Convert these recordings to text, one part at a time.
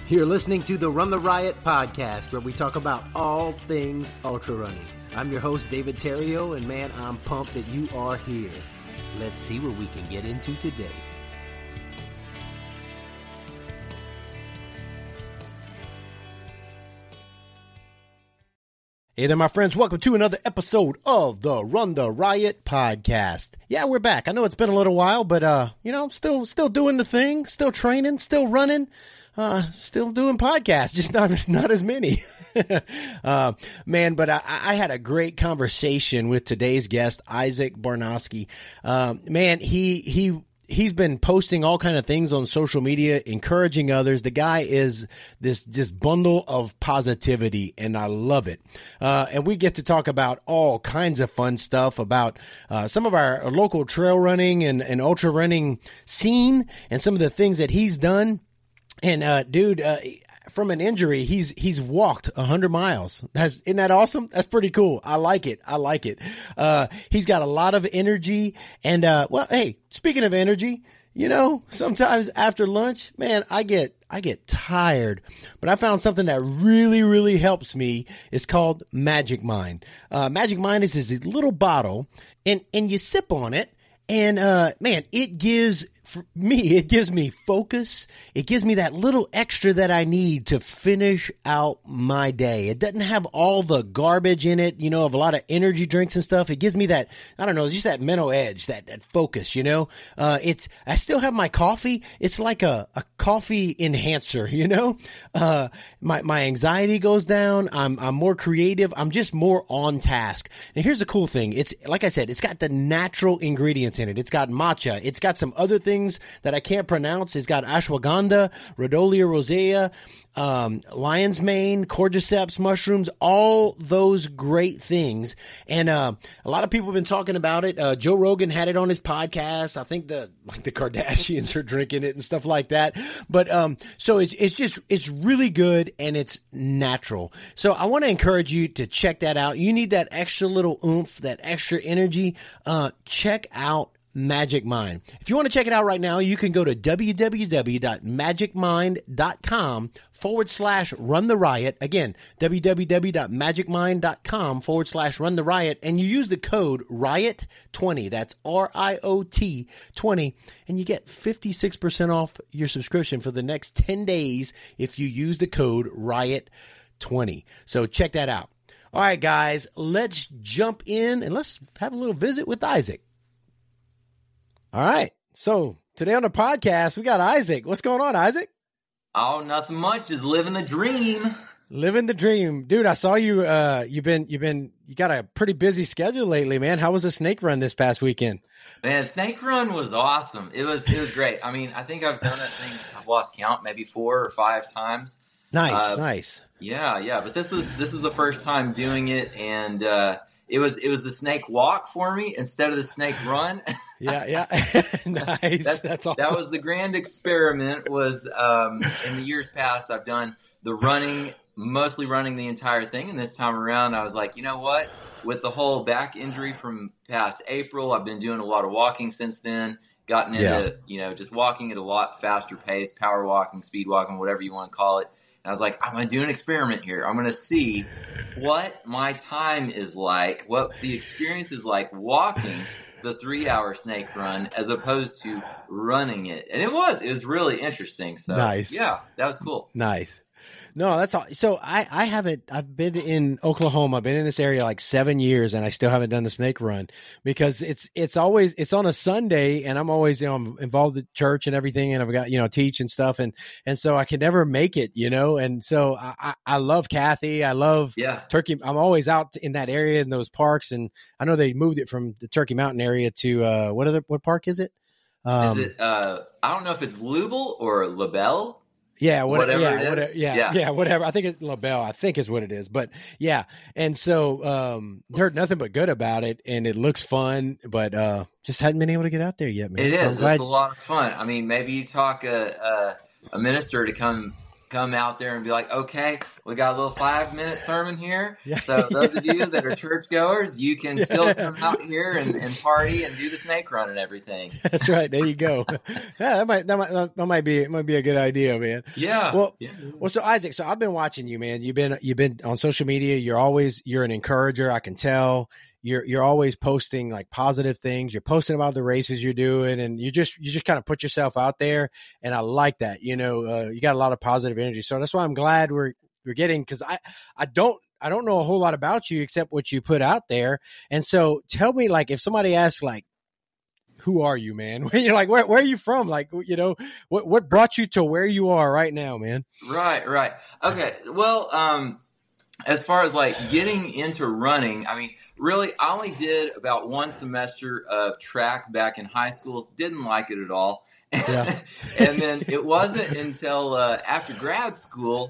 You're listening to the Run the Riot podcast, where we talk about all things ultra running. I'm your host, David Terrio, and man, I'm pumped that you are here. Let's see what we can get into today. Hey there, my friends. Welcome to another episode of the Run the Riot podcast. Yeah, we're back. I know it's been a little while, but, still doing the thing, still training, still running, still doing podcasts, just not as many. But I had a great conversation with today's guest, Isaac Barnoski. He's been posting all kind of things on social media, encouraging others. The guy is this bundle of positivity, and I love it. And we get to talk about all kinds of fun stuff about some of our local trail running and ultra running scene and some of the things that he's done. And from an injury, he's walked 100 miles. Isn't that awesome? That's pretty cool. I like it. He's got a lot of energy. And, hey, speaking of energy, sometimes after lunch, man, I get tired, but I found something that really, really helps me. It's called Magic Mind. Magic Mind is this little bottle, and you sip on it. And, it gives me focus. It gives me that little extra that I need to finish out my day. It doesn't have all the garbage in it, of a lot of energy drinks and stuff. It gives me that, just that mental edge, that focus, I still have my coffee. It's like a coffee enhancer, my anxiety goes down. I'm more creative. I'm just more on task. And here's the cool thing. It's, like I said, it's got the natural ingredients in it. It's got matcha. It's got some other things that I can't pronounce. It's got ashwagandha, rhodolia rosea, lion's mane, cordyceps mushrooms, all those great things. And a lot of people have been talking about it. Joe Rogan had it on his podcast. I think the Kardashians are drinking it and stuff like that. But so it's really good, and it's natural. So I want to encourage you to check that out. You need that extra little oomph, that extra energy. Check out Magic Mind. If you want to check it out right now, you can go to www.magicmind.com/run the riot. Again, www.magicmind.com/run the riot. And you use the code RIOT20. That's RIOT 20. And you get 56% off your subscription for the next 10 days if you use the code RIOT20. So check that out. All right, guys, let's jump in and let's have a little visit with Isaac. All right. So today on the podcast, we got Isaac. What's going on, Isaac? Oh, nothing much. Just living the dream. Living the dream. Dude, I saw you, you got a pretty busy schedule lately, man. How was the snake run this past weekend? Man, snake run was awesome. It was great. I mean, I think I've done that thing. I've lost count, maybe 4 or 5 times. Nice. Yeah. But this was the first time doing it. And, it was the snake walk for me instead of the snake run. Yeah. Nice. That's awesome. That was the grand experiment. Was in the years past, I've done the running, mostly running the entire thing, and this time around, I was like, you know what? With the whole back injury from past April, I've been doing a lot of walking since then. Gotten into just walking at a lot faster pace, power walking, speed walking, whatever you want to call it. And I was like, I'm going to do an experiment here. I'm going to see what my time is like, what the experience is like walking the 3-hour snake run as opposed to running it. And it was really interesting. So nice. Yeah, that was cool. Nice. No, that's all. So I've been in Oklahoma. I've been in this area like 7 years, and I still haven't done the snake run because it's on a Sunday, and I'm always, I'm involved at church and everything, and I've got, teach and stuff. And so I can never make it, and so I love Kathy. I love Turkey. I'm always out in that area in those parks. And I know they moved it from the Turkey Mountain area to, what park is it? Is it, I don't know if it's Lubel or LaBelle. Whatever. I think it's LaBelle, I think is what it is. But yeah. And so, heard nothing but good about it, and it looks fun, but, just hadn't been able to get out there yet, man. It is. It's a lot of fun. I mean, maybe you talk a minister to come come out there and be like, okay, we got a little 5-minute sermon here. Yeah. So those of you that are churchgoers, you can still come out here and party and do the snake run and everything. That's right. There you go. Yeah, that might be a good idea, man. Yeah. Well, so Isaac, so I've been watching you, man. You've been on social media. You're an encourager. I can tell. You're always posting like positive things. You're posting about the races you're doing, and you just kind of put yourself out there. And I like that. You got a lot of positive energy. So that's why I'm glad we're getting, because I don't know a whole lot about you except what you put out there. And so tell me, like, if somebody asks, like, who are you, man? When you're like, where are you from? Like, what brought you to where you are right now, man? Right. Okay. Well, as far as like getting into running, I mean, really, I only did about one semester of track back in high school. Didn't like it at all. Yeah. And then it wasn't until after grad school,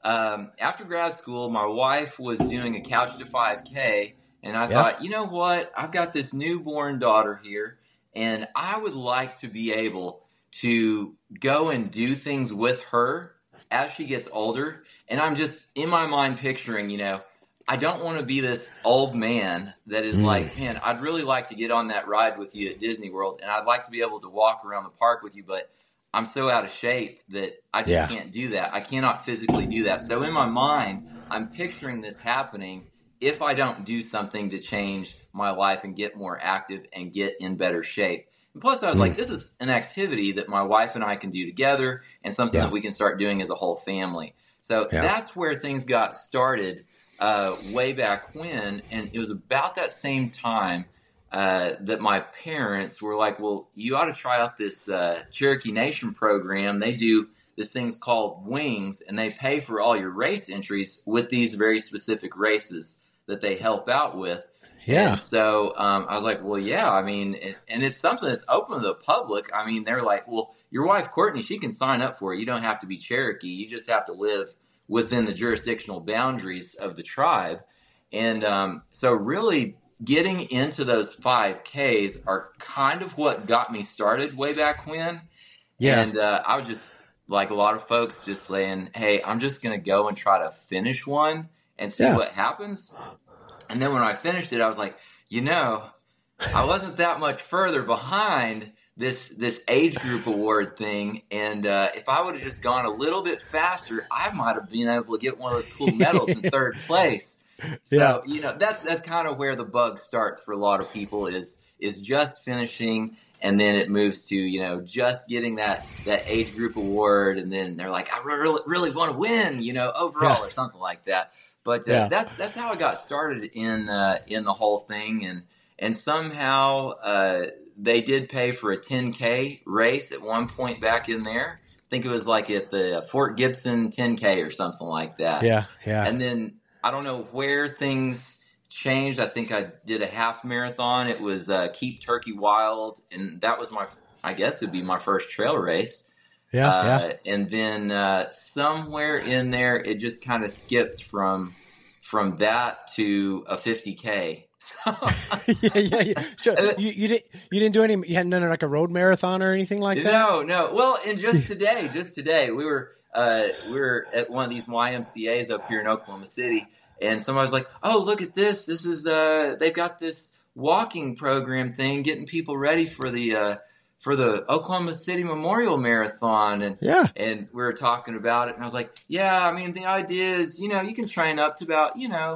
my wife was doing a Couch to 5K, and I thought, you know what? I've got this newborn daughter here, and I would like to be able to go and do things with her as she gets older. And I'm just in my mind picturing, I don't want to be this old man that is like, man, I'd really like to get on that ride with you at Disney World, and I'd like to be able to walk around the park with you, but I'm so out of shape that I just can't do that. I cannot physically do that. So in my mind, I'm picturing this happening if I don't do something to change my life and get more active and get in better shape. And plus, I was like, this is an activity that my wife and I can do together, and something that we can start doing as a whole family. So that's where things got started way back when. And it was about that same time that my parents were like, well, you ought to try out this Cherokee Nation program. They do this thing's called Wings, and they pay for all your race entries with these very specific races that they help out with. Yeah. And so I was like, well, yeah, I mean, and it's something that's open to the public. I mean, they're like, well, your wife, Courtney, she can sign up for it. You don't have to be Cherokee. You just have to live within the jurisdictional boundaries of the tribe. And so really getting into those 5Ks are kind of what got me started way back when. Yeah. And I was just like a lot of folks just saying, hey, I'm just going to go and try to finish one and see what happens. And then when I finished it, I was like, I wasn't that much further behind this age group award thing. And if I would have just gone a little bit faster, I might have been able to get one of those cool medals in third place. So, that's kind of where the bug starts for a lot of people is just finishing. And then it moves to, just getting that age group award. And then they're like, I really want to win, overall or something like that. But that's how I got started in the whole thing. And somehow they did pay for a 10K race at one point back in there. I think it was like at the Fort Gibson 10K or something like that. Yeah. And then I don't know where things changed. I think I did a half marathon. It was Keep Turkey Wild, and that was I guess it'd be my first trail race. And then somewhere in there, it just kind of skipped from that to a 50K. Yeah. So you didn't do any. You hadn't done like a road marathon or anything like that. No. Well, and just today, we were at one of these YMCA's up here in Oklahoma City, and somebody was like, "Oh, look at this! This is they've got this walking program thing, getting people ready for the Oklahoma City Memorial Marathon." And we were talking about it, and I was like, "Yeah, I mean, the idea is, you can train up to about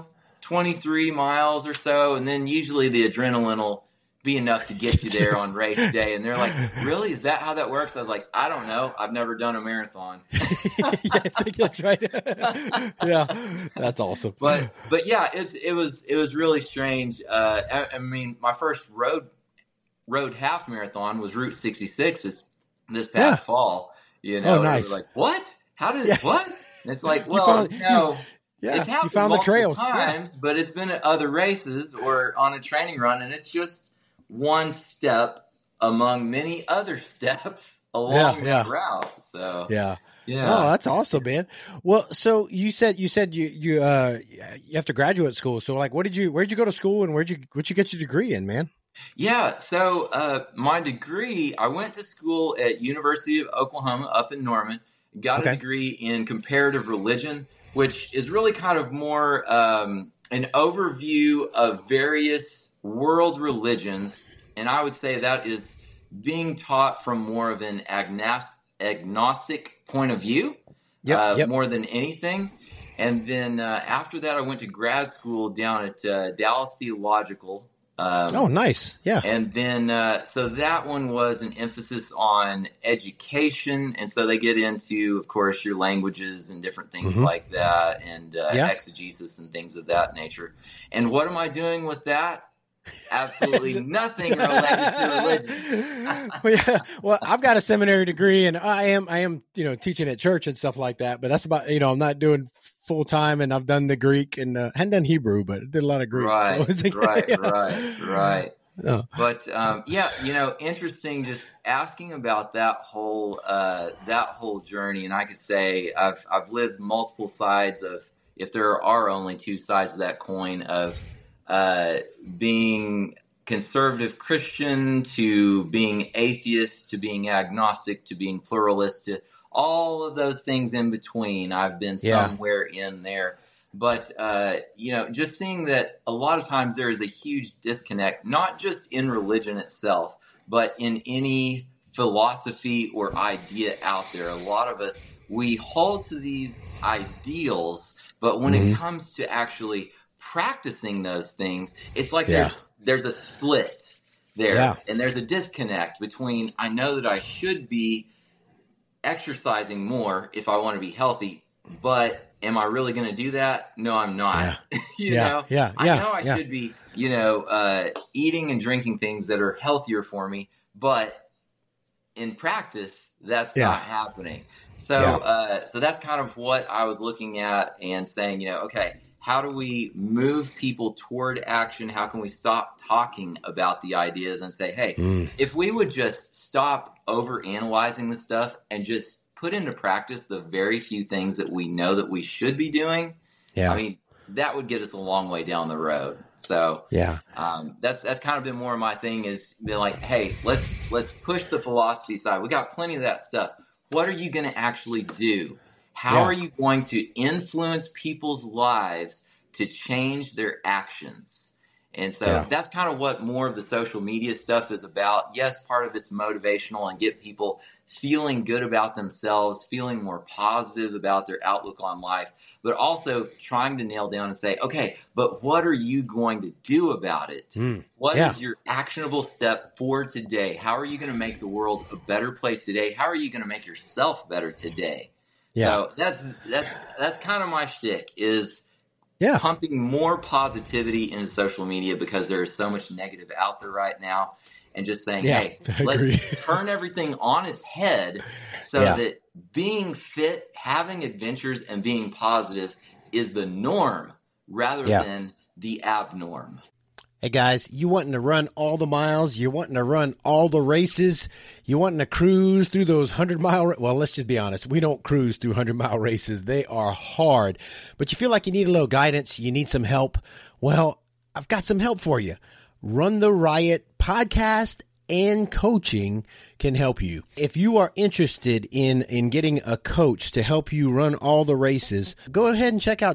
23 miles or so, and then usually the adrenaline will be enough to get you there on race day." And they're like, "Really? Is that how that works?" I was like, "I don't know. I've never done a marathon." That's right. Yeah, that's awesome. But yeah, it was really strange. I mean, my first road half marathon was Route 66 this past fall. Oh, nice. It was like, what? How did what? And it's like, well, it's happened you found the trails times, but it's been at other races or on a training run, and it's just one step among many other steps along the route. So yeah. Oh, that's awesome, man. Well, so you said you have to graduate school. So like, where'd you go to school, and where'd you get your degree in, man? Yeah. So my degree, I went to school at University of Oklahoma up in Norman. got a degree in comparative religion, which is really kind of more an overview of various world religions. And I would say that is being taught from more of an agnostic point of view, more than anything. And then after that, I went to grad school down at Dallas Theological. Nice. Yeah. And then, so that one was an emphasis on education. And so they get into, of course, your languages and different things like that, and exegesis and things of that nature. And what am I doing with that? Absolutely nothing related to religion. Well, I've got a seminary degree, and I am, teaching at church and stuff like that. But that's about, I'm not doing full time, and I've done the Greek and hadn't done Hebrew, but did a lot of Greek. Right, so right. Oh. But interesting. Just asking about that whole journey, and I could say I've lived multiple sides of, if there are only two sides of that coin, of being conservative Christian to being atheist to being agnostic to being pluralist to all of those things in between. I've been somewhere in there. But, just seeing that a lot of times there is a huge disconnect, not just in religion itself, but in any philosophy or idea out there. A lot of us, we hold to these ideals, but when it comes to actually practicing those things, it's like there's a split there, and there's a disconnect between, I know that I should be exercising more if I want to be healthy, but am I really going to do that? No, I'm not. I know I should be, eating and drinking things that are healthier for me, but in practice, that's not happening. So, so that's kind of what I was looking at and saying, okay, how do we move people toward action? How can we stop talking about the ideas and say, hey, if we would just stop over-analyzing the stuff and just put into practice the very few things that we know that we should be doing, I mean, that would get us a long way down the road. So that's kind of been more of my thing, is been like, hey, let's push the philosophy side. We got plenty of that stuff. What are you going to actually do? How are you going to influence people's lives to change their actions? And so that's kind of what more of the social media stuff is about. Yes, part of it's motivational and get people feeling good about themselves, feeling more positive about their outlook on life, but also trying to nail down and say, okay, but what are you going to do about it? What is your actionable step for today? How are you going to make the world a better place today? How are you going to make yourself better today? So that's kind of my shtick, is pumping more positivity into social media, because there is so much negative out there right now, and just saying, hey, let's turn everything on its head so that being fit, having adventures, and being positive is the norm rather than the abnorm. Hey guys, you wanting to run all the miles, you wanting to run all the races, you wanting to cruise through those 100-mile, well, let's just be honest, we don't cruise through 100-mile races. They are hard, but you feel like you need a little guidance, you need some help. Well, I've got some help for you. Run the Riot podcast and coaching can help you. If you are interested in getting a coach to help you run all the races, go ahead and check out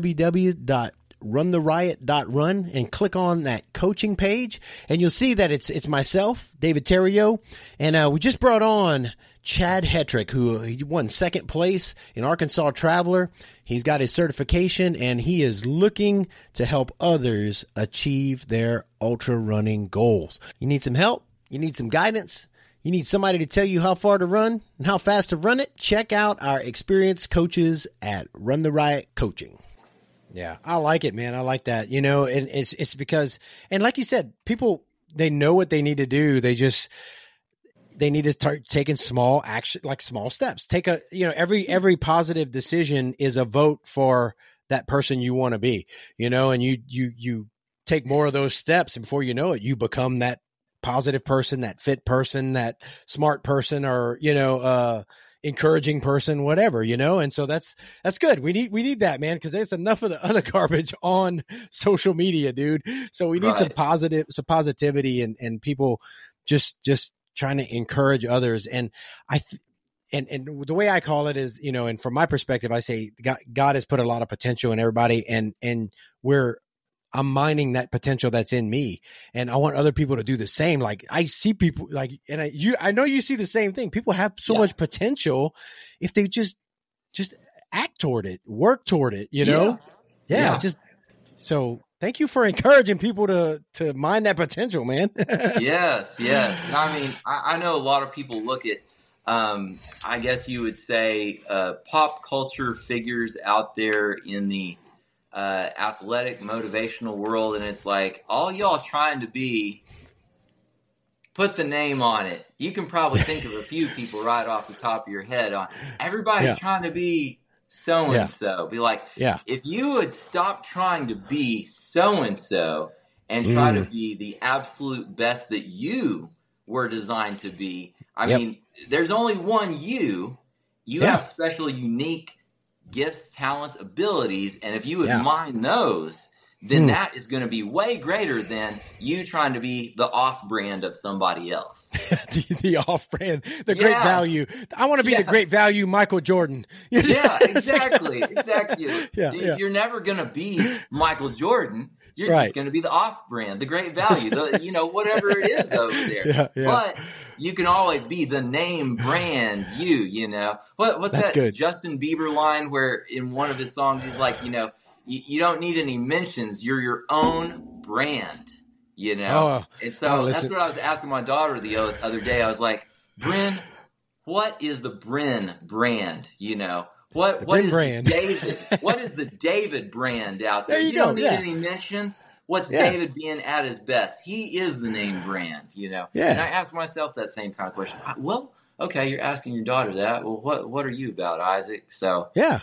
www.runtheriot.run and click on that coaching page, and you'll see that it's myself, David Terrio, and we just brought on Chad Hetrick, who he won second place in Arkansas Traveler. He's got his certification, and he is looking to help others achieve their ultra running goals. You need some help? You need some guidance? You need somebody to tell you how far to run and how fast to run it? Check out our experienced coaches at Run the Riot Coaching. Yeah, I like it, man. I like that. And it's because, and like you said, people, they know what they need to do. They need to start taking small action, like small steps. Take every positive decision is a vote for that person you want to be, and you take more of those steps, and before you know it, you become that positive person, that fit person, that smart person, or, encouraging person, whatever, and so that's good. We need that, man, because there's enough of the other garbage on social media, dude. So we need some positivity and people just trying to encourage others. And and the way I call it is, and from my perspective, I say God has put a lot of potential in everybody, and I'm mining that potential that's in me, and I want other people to do the same. Like I see people and I know you see the same thing. People have so much potential if they just act toward it, work toward it, just so thank you for encouraging people to mine that potential, man. Yes. I mean, I know a lot of people look at, I guess you would say, pop culture figures out there in the athletic, motivational world, and it's like, all y'all trying to be, put the name on it. You can probably think of a few people right off the top of your head on, everybody's trying to be so-and-so. Be like, if you would stop trying to be so-and-so and try to be the absolute best that you were designed to be. I mean, there's only one you. You have special, unique gifts, talents, abilities, and if you would mine those, then that is going to be way greater than you trying to be the off-brand of somebody else. the off-brand, the great value. I want to be the great value Michael Jordan. Yeah, exactly. You're never going to be Michael Jordan. You're just going to be the off-brand, the great value, whatever it is over there. But you can always be the name brand What's That's that good. Justin Bieber line where in one of his songs he's like, you don't need any mentions. You're your own brand, and so that's what I was asking my daughter the other day. I was like, Bryn, what is the Bryn brand? What is brand. David? What is the David brand out there? You don't need any mentions. What's David being at his best? He is the name brand, And I asked myself that same kind of question. Well, okay, you're asking your daughter that. Well, what are you about, Isaac? So yeah.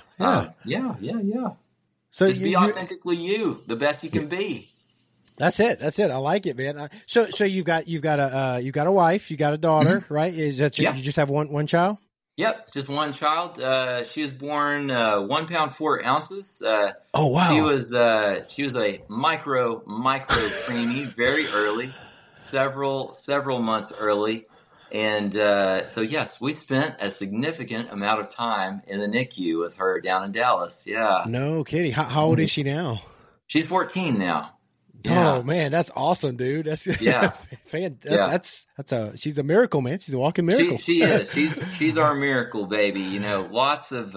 So just be authentically you, the best you can be. That's it. I like it, man. So you've got a wife, you got a daughter, right? Is that you just have one child? Yep, just one child. She was born 1 pound 4 ounces. Oh wow! She was a micro preemie, very early, several months early. And so, yes, we spent a significant amount of time in the NICU with her down in Dallas. Yeah. No kidding. How old is she now? She's 14 now. Yeah. Oh man, that's awesome, dude. That's she's a miracle, man. She's a walking miracle. She is. She's our miracle baby. Lots of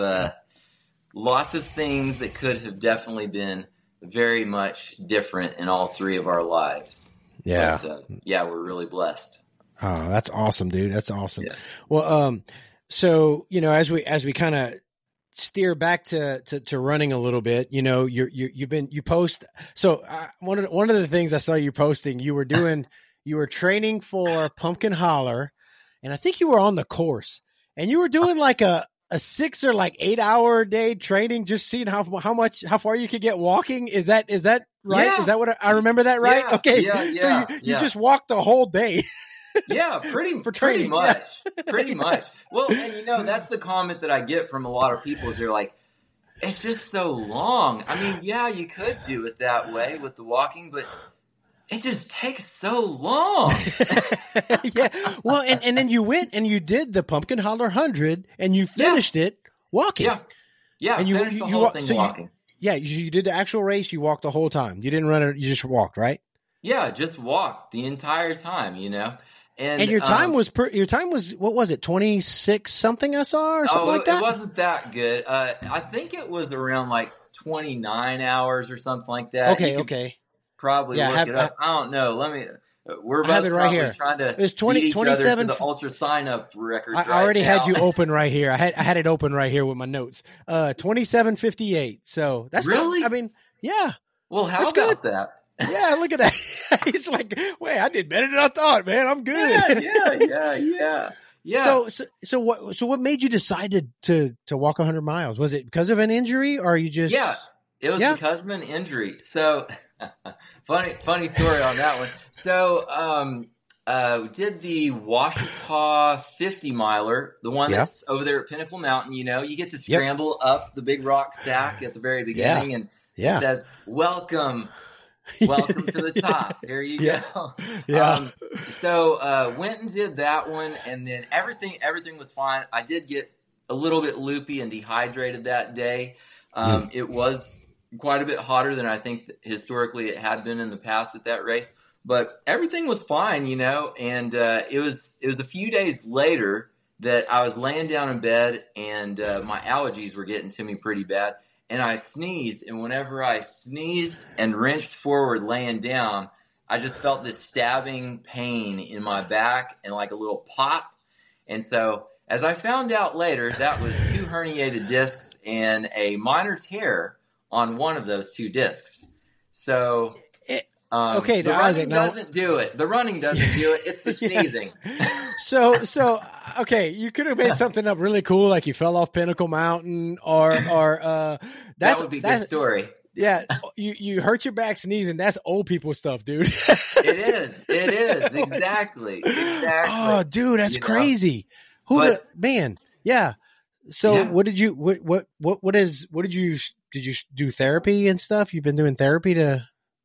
things that could have definitely been very much different in all three of our lives. Yeah. But, we're really blessed. Oh, that's awesome, dude. That's awesome. Yeah. Well, so, as we kind of steer back to running a little bit, you post. So one of the things I saw you posting, you were training for Pumpkin Holler, and I think you were on the course, and you were doing like a 6 or 8 hour a day training, just seeing how far you could get walking. Is that right? Yeah. Is that what I remember that right? Yeah. Okay. Yeah. So you just walked the whole day. Yeah, pretty much. Well, and that's the comment that I get from a lot of people is they're like, it's just so long. I mean, yeah, you could do it that way with the walking, but it just takes so long. Yeah. Well, and then you went and you did the Pumpkin Holler 100 and you finished it walking. Yeah. Yeah. And finished the whole thing walking. You did the actual race. You walked the whole time. You didn't run it. You just walked, right? Yeah. Just walked the entire time, And your time was what was it, 26 something I saw or something like that? It wasn't that good. I think it was around 29 hours or something like that. Okay. Probably look it up. I don't know. We're both right here. Trying to it's 20, beat each 27 other to the ultra sign up record. I already had you open right here. I had it open right here with my notes. 27:58. So that's really. Yeah. Well, how about that? Yeah, look at that. He's like, wait, I did better than I thought, man. I'm good. Yeah. So what made you decide to walk 100 miles? Was it because of an injury or you just? Yeah, it was because of an injury. So funny story on that one. So, we did the Ouachita 50 miler, the one that's over there at Pinnacle Mountain. You get to scramble up the big rock stack at the very beginning and it says, "Welcome Welcome to the top. There you go. Yeah. So went and did that one, and then everything was fine. I did get a little bit loopy and dehydrated that day. It was quite a bit hotter than I think historically it had been in the past at that race, but everything was fine, and it was a few days later that I was laying down in bed, and my allergies were getting to me pretty bad, and I sneezed, and whenever I sneezed and wrenched forward laying down, I just felt this stabbing pain in my back and like a little pop. And so as I found out later, that was 2 herniated discs and a minor tear on one of those 2 discs. So okay, the running doesn't do it. The running doesn't do it. It's the sneezing. So okay, you could have made something up really cool, like you fell off Pinnacle Mountain, or that would be a good story. Yeah, you hurt your back sneezing. That's old people stuff, dude. It is exactly. Oh, dude, that's crazy. Man? Yeah. So what did you did you do therapy and stuff? You've been doing therapy to.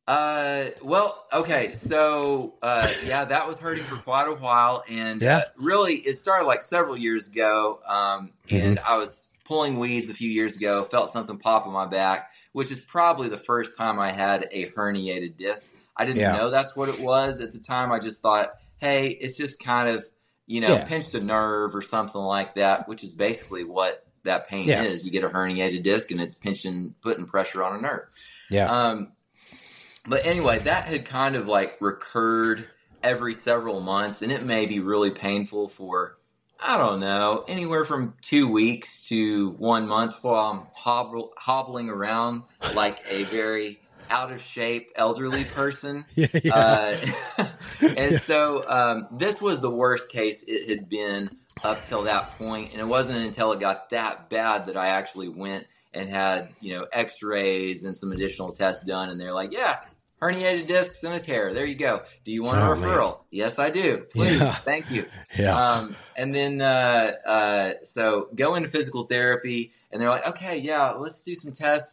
Well, okay. So, that was hurting for quite a while, and really, it started like several years ago. And I was pulling weeds a few years ago. Felt something pop in my back, which is probably the first time I had a herniated disc. I didn't know that's what it was at the time. I just thought, hey, it's just kind of pinched a nerve or something like that, which is basically what that pain is. You get a herniated disc, and it's putting pressure on a nerve. Yeah. But anyway, that had kind of like recurred every several months, and it may be really painful for, I don't know, anywhere from 2 weeks to 1 month while I'm hobbling around like a very out of shape elderly person. And so this was the worst case it had been up till that point, and it wasn't until it got that bad that I actually went and had x-rays and some additional tests done, and they're like, herniated discs and a tear. There you go. Do you want a referral? Man. Yes, I do. Please. Thank you. And then, so go into physical therapy, and they're like, okay, let's do some tests.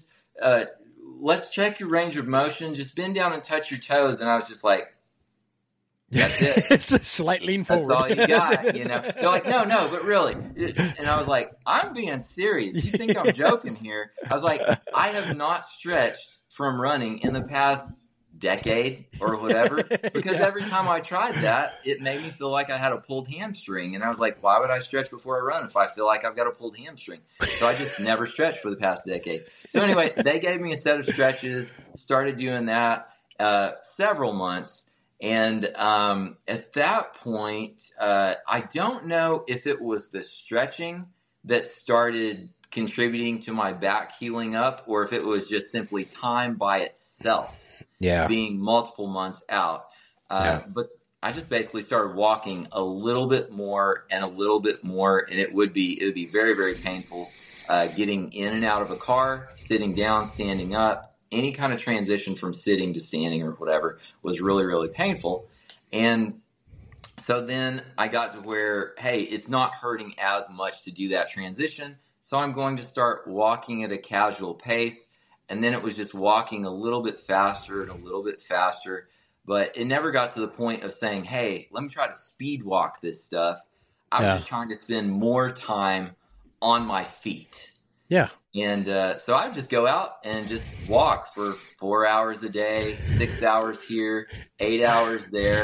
Let's check your range of motion. Just bend down and touch your toes. And I was just like, that's it. It's a slight lean forward. That's all you got, They're like, no, but really. And I was like, I'm being serious. You think I'm joking here? I was like, I have not stretched from running in the past decade or whatever, because every time I tried that, it made me feel like I had a pulled hamstring. And I was like, why would I stretch before I run if I feel like I've got a pulled hamstring? So I just never stretched for the past decade. So anyway, they gave me a set of stretches, started doing that several months. And at that point, I don't know if it was the stretching that started contributing to my back healing up, or if it was just simply time by itself being multiple months out. But I just basically started walking a little bit more and a little bit more, and it would be very, very painful getting in and out of a car, sitting down, standing up. Any kind of transition from sitting to standing or whatever was really, really painful. And so then I got to where, hey, it's not hurting as much to do that transition. So I'm going to start walking at a casual pace. And then it was just walking a little bit faster and a little bit faster. But it never got to the point of saying, hey, let me try to speed walk this stuff. I was just trying to spend more time on my feet. Yeah. And so I would just go out and just walk for 4 hours a day, 6 hours here, 8 hours there.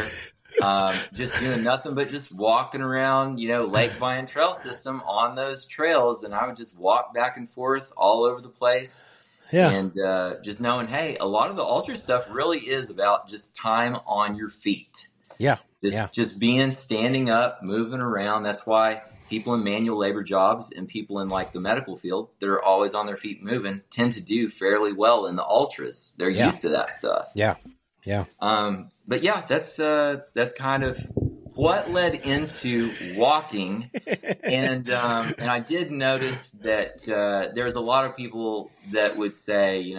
Just doing nothing but just walking around, Lake Vine Trail System on those trails. And I would just walk back and forth all over the place. Yeah. And just knowing, hey, a lot of the ultra stuff really is about just time on your feet. Yeah. Just standing up, moving around. That's why people in manual labor jobs and people in like the medical field that are always on their feet moving tend to do fairly well in the ultras. They're used to that stuff. Yeah. But that's kind of what led into walking. And I did notice that there's a lot of people that would say,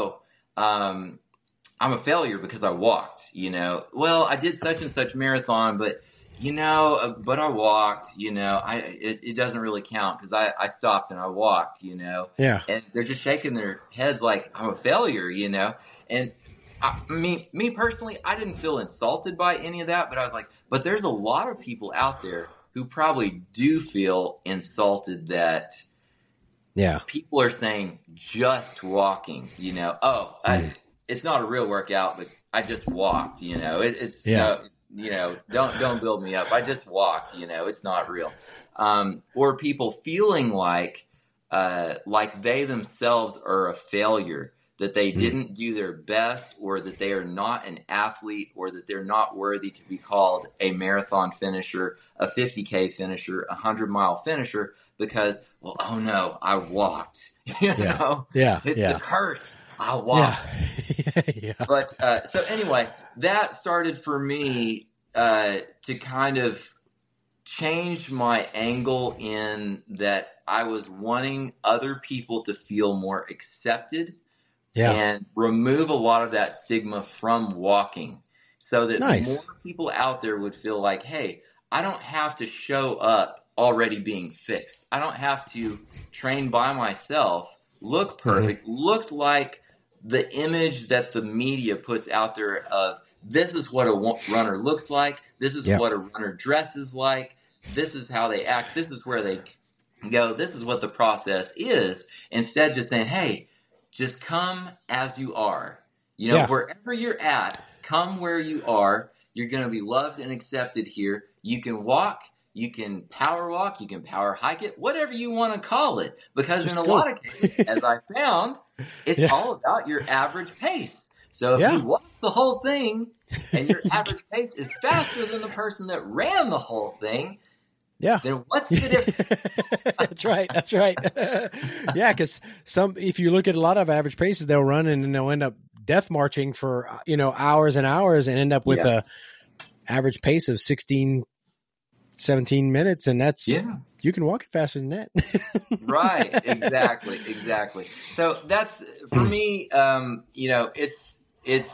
I'm a failure because I walked, well, I did such and such marathon, but but I walked, it doesn't really count because I stopped and I walked, and they're just shaking their heads like I'm a failure, and Me personally, I didn't feel insulted by any of that, but I was like, but there's a lot of people out there who probably do feel insulted that people are saying just walking, it's not a real workout, but I just walked, it's don't build me up. I just walked, it's not real. Or people feeling like they themselves are a failure, that they didn't do their best, or that they are not an athlete, or that they're not worthy to be called a marathon finisher, a 50K finisher, a 100-mile finisher, because, well, oh no, I walked. It's the curse. I walked. But so anyway, that started for me to kind of change my angle in that I was wanting other people to feel more accepted. And remove a lot of that stigma from walking, so that more people out there would feel like, hey, I don't have to show up already being fixed. I don't have to train by myself, look perfect, look like the image that the media puts out there of this is what a runner looks like, this is what a runner dresses like, this is how they act, this is where they go, this is what the process is, instead just saying, hey, just come as you are. Wherever you're at, come where you are. You're going to be loved and accepted here. You can walk, you can power walk, you can power hike it, whatever you want to call it. Because just in a lot of cases, as I found, it's all about your average pace. So if you walk the whole thing and your average pace is faster than the person that ran the whole thing, then what's the difference? That's right. Because if you look at a lot of average paces, they'll run and then they'll end up death marching for, hours and hours and end up with a average pace of 16, 17 minutes. And that's, you can walk it faster than that. Right. Exactly. So that's, for me, it's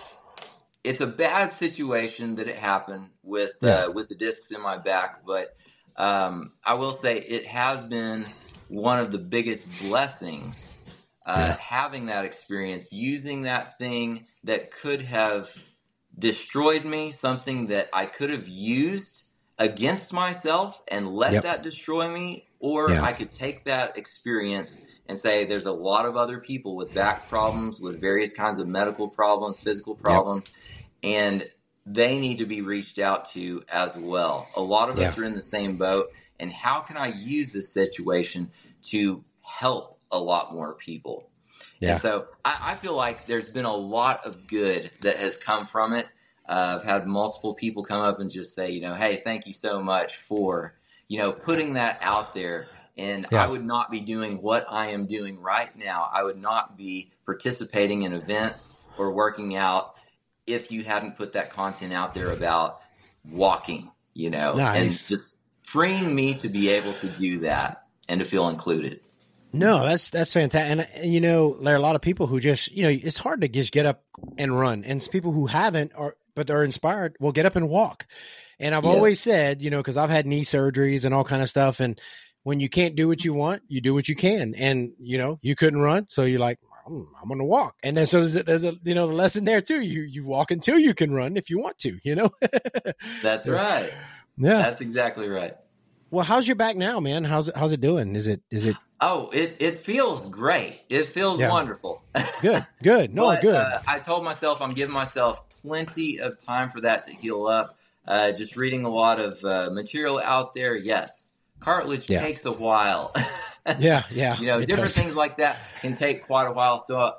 a bad situation that it happened with the discs in my back, but I will say it has been one of the biggest blessings, having that experience, using that thing that could have destroyed me, something that I could have used against myself and let that destroy me, or I could take that experience and say there's a lot of other people with back problems, with various kinds of medical problems, physical problems, and they need to be reached out to as well. A lot of us are in the same boat. And how can I use this situation to help a lot more people? And so I feel like there's been a lot of good that has come from it. I've had multiple people come up and just say, hey, thank you so much for, putting that out there. And I would not be doing what I am doing right now. I would not be participating in events or working out if you hadn't put that content out there about walking, and just freeing me to be able to do that and to feel included. No, that's fantastic. And, there are a lot of people who just, it's hard to just get up and run. And people who haven't, but they're inspired, will get up and walk. And I've always said, because I've had knee surgeries and all kind of stuff. And when you can't do what you want, you do what you can. And, you couldn't run. So you're like, I'm going to walk. And then so there's a the lesson there too. You walk until you can run if you want to, That's right. Yeah. That's exactly right. Well, how's your back now, man? How's it doing? Is it? Oh, it feels great. It feels wonderful. Good. No, but, good. I told myself I'm giving myself plenty of time for that to heal up. Just reading a lot of material out there. Yes. Cartilage takes a while. Different things like that can take quite a while. So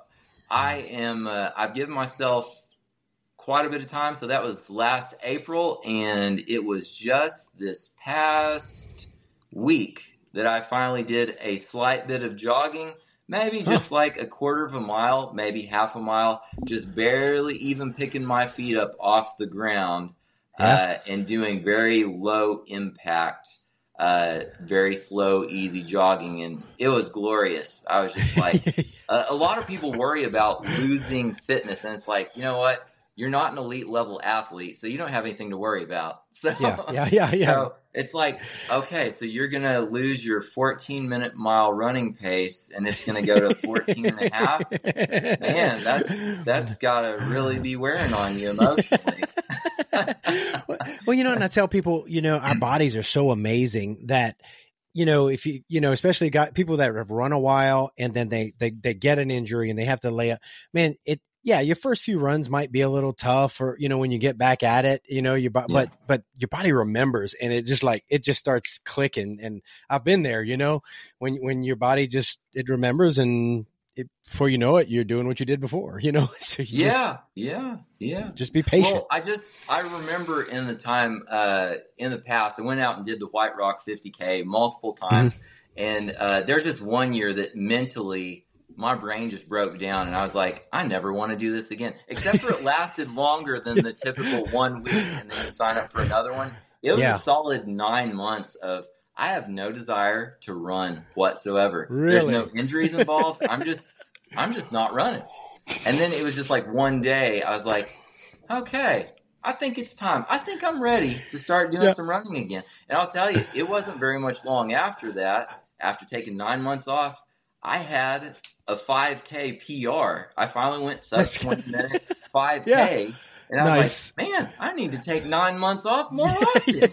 I've given myself quite a bit of time. So that was last April, and it was just this past week that I finally did a slight bit of jogging, maybe just like a quarter of a mile, maybe half a mile, just barely even picking my feet up off the ground, and doing very low impact, very slow, easy jogging. And it was glorious. I was just like, a lot of people worry about losing fitness. And it's like, you know what? you're not an elite level athlete, so you don't have anything to worry about. So, yeah. So it's like, okay, so you're going to lose your 14-minute mile running pace, and it's going to go to 14 and a half. Man, that's got to really be wearing on you emotionally. Well, and I tell people, our bodies are so amazing that, if especially got people that have run a while and then they get an injury and they have to lay up, man, your first few runs might be a little tough, or, when you get back at it, but your body remembers, and it just starts clicking. And I've been there, when your body it remembers, and before you know it, you're doing what you did before, so just be patient. Well, I remember in the time, in the past, I went out and did the White Rock 50K multiple times. Mm-hmm. And, there's just one year that mentally my brain just broke down, and I was like, I never want to do this again, except for it lasted longer than the typical 1 week, and then you sign up for another one. It was a solid 9 months of, I have no desire to run whatsoever. Really? There's no injuries involved. I'm just not running. And then it was just like one day I was like, okay, I think it's time. I think I'm ready to start doing some running again. And I'll tell you, it wasn't very much long after that, after taking 9 months off, I had a 5K PR. I finally went sub 20 minute 5K. Yeah. And I was like, man, I need to take 9 months off more often.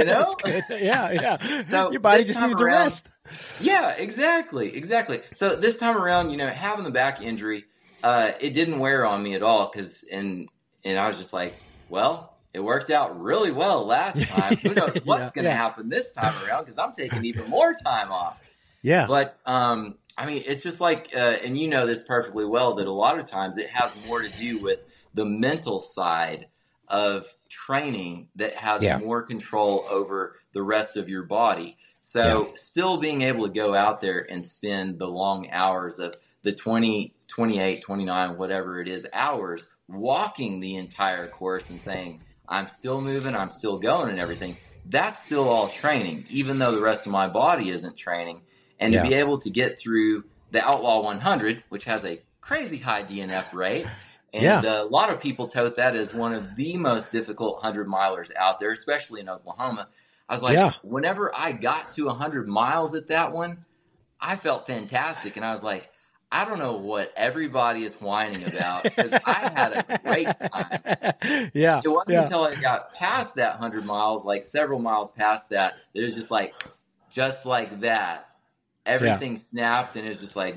Yeah. So your body just needs to rest. Yeah, exactly. So this time around, having the back injury, it didn't wear on me at all, and I was just like, well, it worked out really well last time. Who knows what's going to happen this time around, because I'm taking even more time off. Yeah. But, it's just like, and you know this perfectly well, that a lot of times it has more to do with the mental side of training that has more control over the rest of your body. So still being able to go out there and spend the long hours of the 20, 28, 29, whatever it is, hours walking the entire course and saying, I'm still moving, I'm still going and everything. That's still all training, even though the rest of my body isn't training. And to be able to get through the Outlaw 100, which has a crazy high DNF rate, and a lot of people tote that as one of the most difficult 100-milers out there, especially in Oklahoma. I was like, whenever I got to 100 miles at that one, I felt fantastic. And I was like, I don't know what everybody is whining about, because I had a great time. Yeah. It wasn't until I got past that 100 miles, like several miles past that, it was just like that. Everything snapped, and it was just like,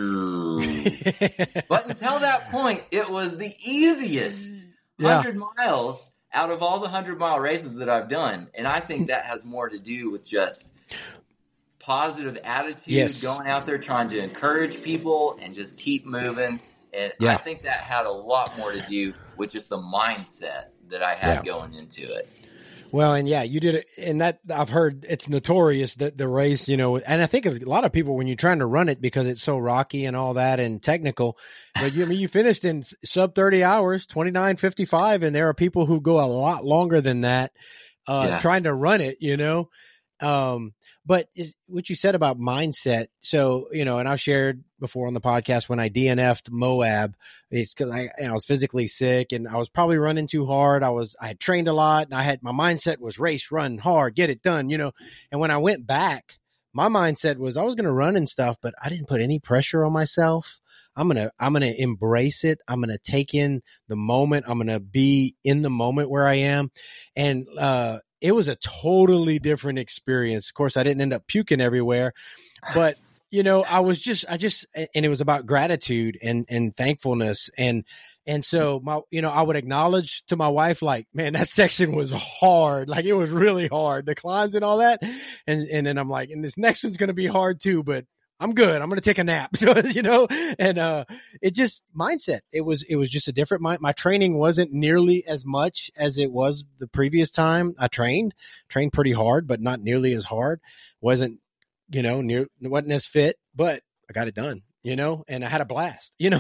but until that point, it was the easiest 100 miles out of all the 100-mile races that I've done. And I think that has more to do with just positive attitude, going out there, trying to encourage people and just keep moving. And I think that had a lot more to do with just the mindset that I had going into it. Well, and you did it, and that I've heard it's notorious that the race, and I think of a lot of people when you're trying to run it because it's so rocky and all that and technical, but you finished in sub 30 hours, 29:55, and there are people who go a lot longer than that, trying to run it, But what you said about mindset, so, and I've shared before on the podcast when I DNF'd Moab, it's because I was physically sick and I was probably running too hard. I had trained a lot, and my mindset was race, run hard, get it done, And when I went back, my mindset was I was going to run and stuff, but I didn't put any pressure on myself. I'm going to embrace it. I'm going to take in the moment. I'm going to be in the moment where I am. And, it was a totally different experience. Of course, I didn't end up puking everywhere, but I just, and it was about gratitude and thankfulness. And so I would acknowledge to my wife, like, man, that section was hard. Like, it was really hard, the climbs and all that. And then I'm like, and this next one's going to be hard too, but I'm good. I'm going to take a nap, and, it just mindset. It was just a different mind. My training wasn't nearly as much as it was the previous time I trained pretty hard, but not nearly as hard. Wasn't as fit, but I got it done, and I had a blast, Yeah.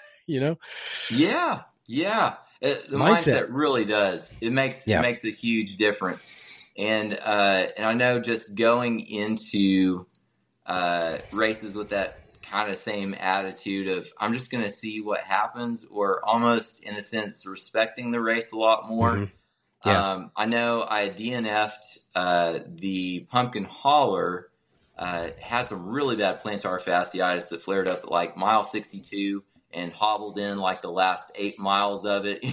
The mindset really does. It makes a huge difference. And I know just going into races with that kind of same attitude of I'm just going to see what happens, or almost in a sense respecting the race a lot more. Mm-hmm. Yeah. I know I DNF'd the Pumpkin Holler, had some really bad plantar fasciitis that flared up at like mile 62 and hobbled in like the last 8 miles of it,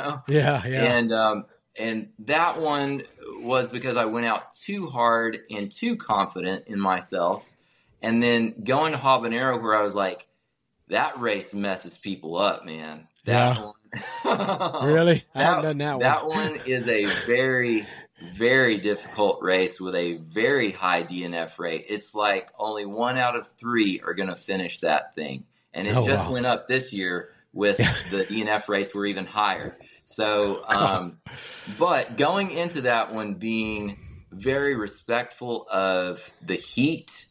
Yeah. And that one was because I went out too hard and too confident in myself. And then going to Habanero, where I was like, that race messes people up, man. That one, really? I haven't done that one. That one is a very, very difficult race with a very high DNF rate. It's like only 1 out of 3 are going to finish that thing. And it went up this year with the DNF rates were even higher. So, but going into that one being very respectful of the heat,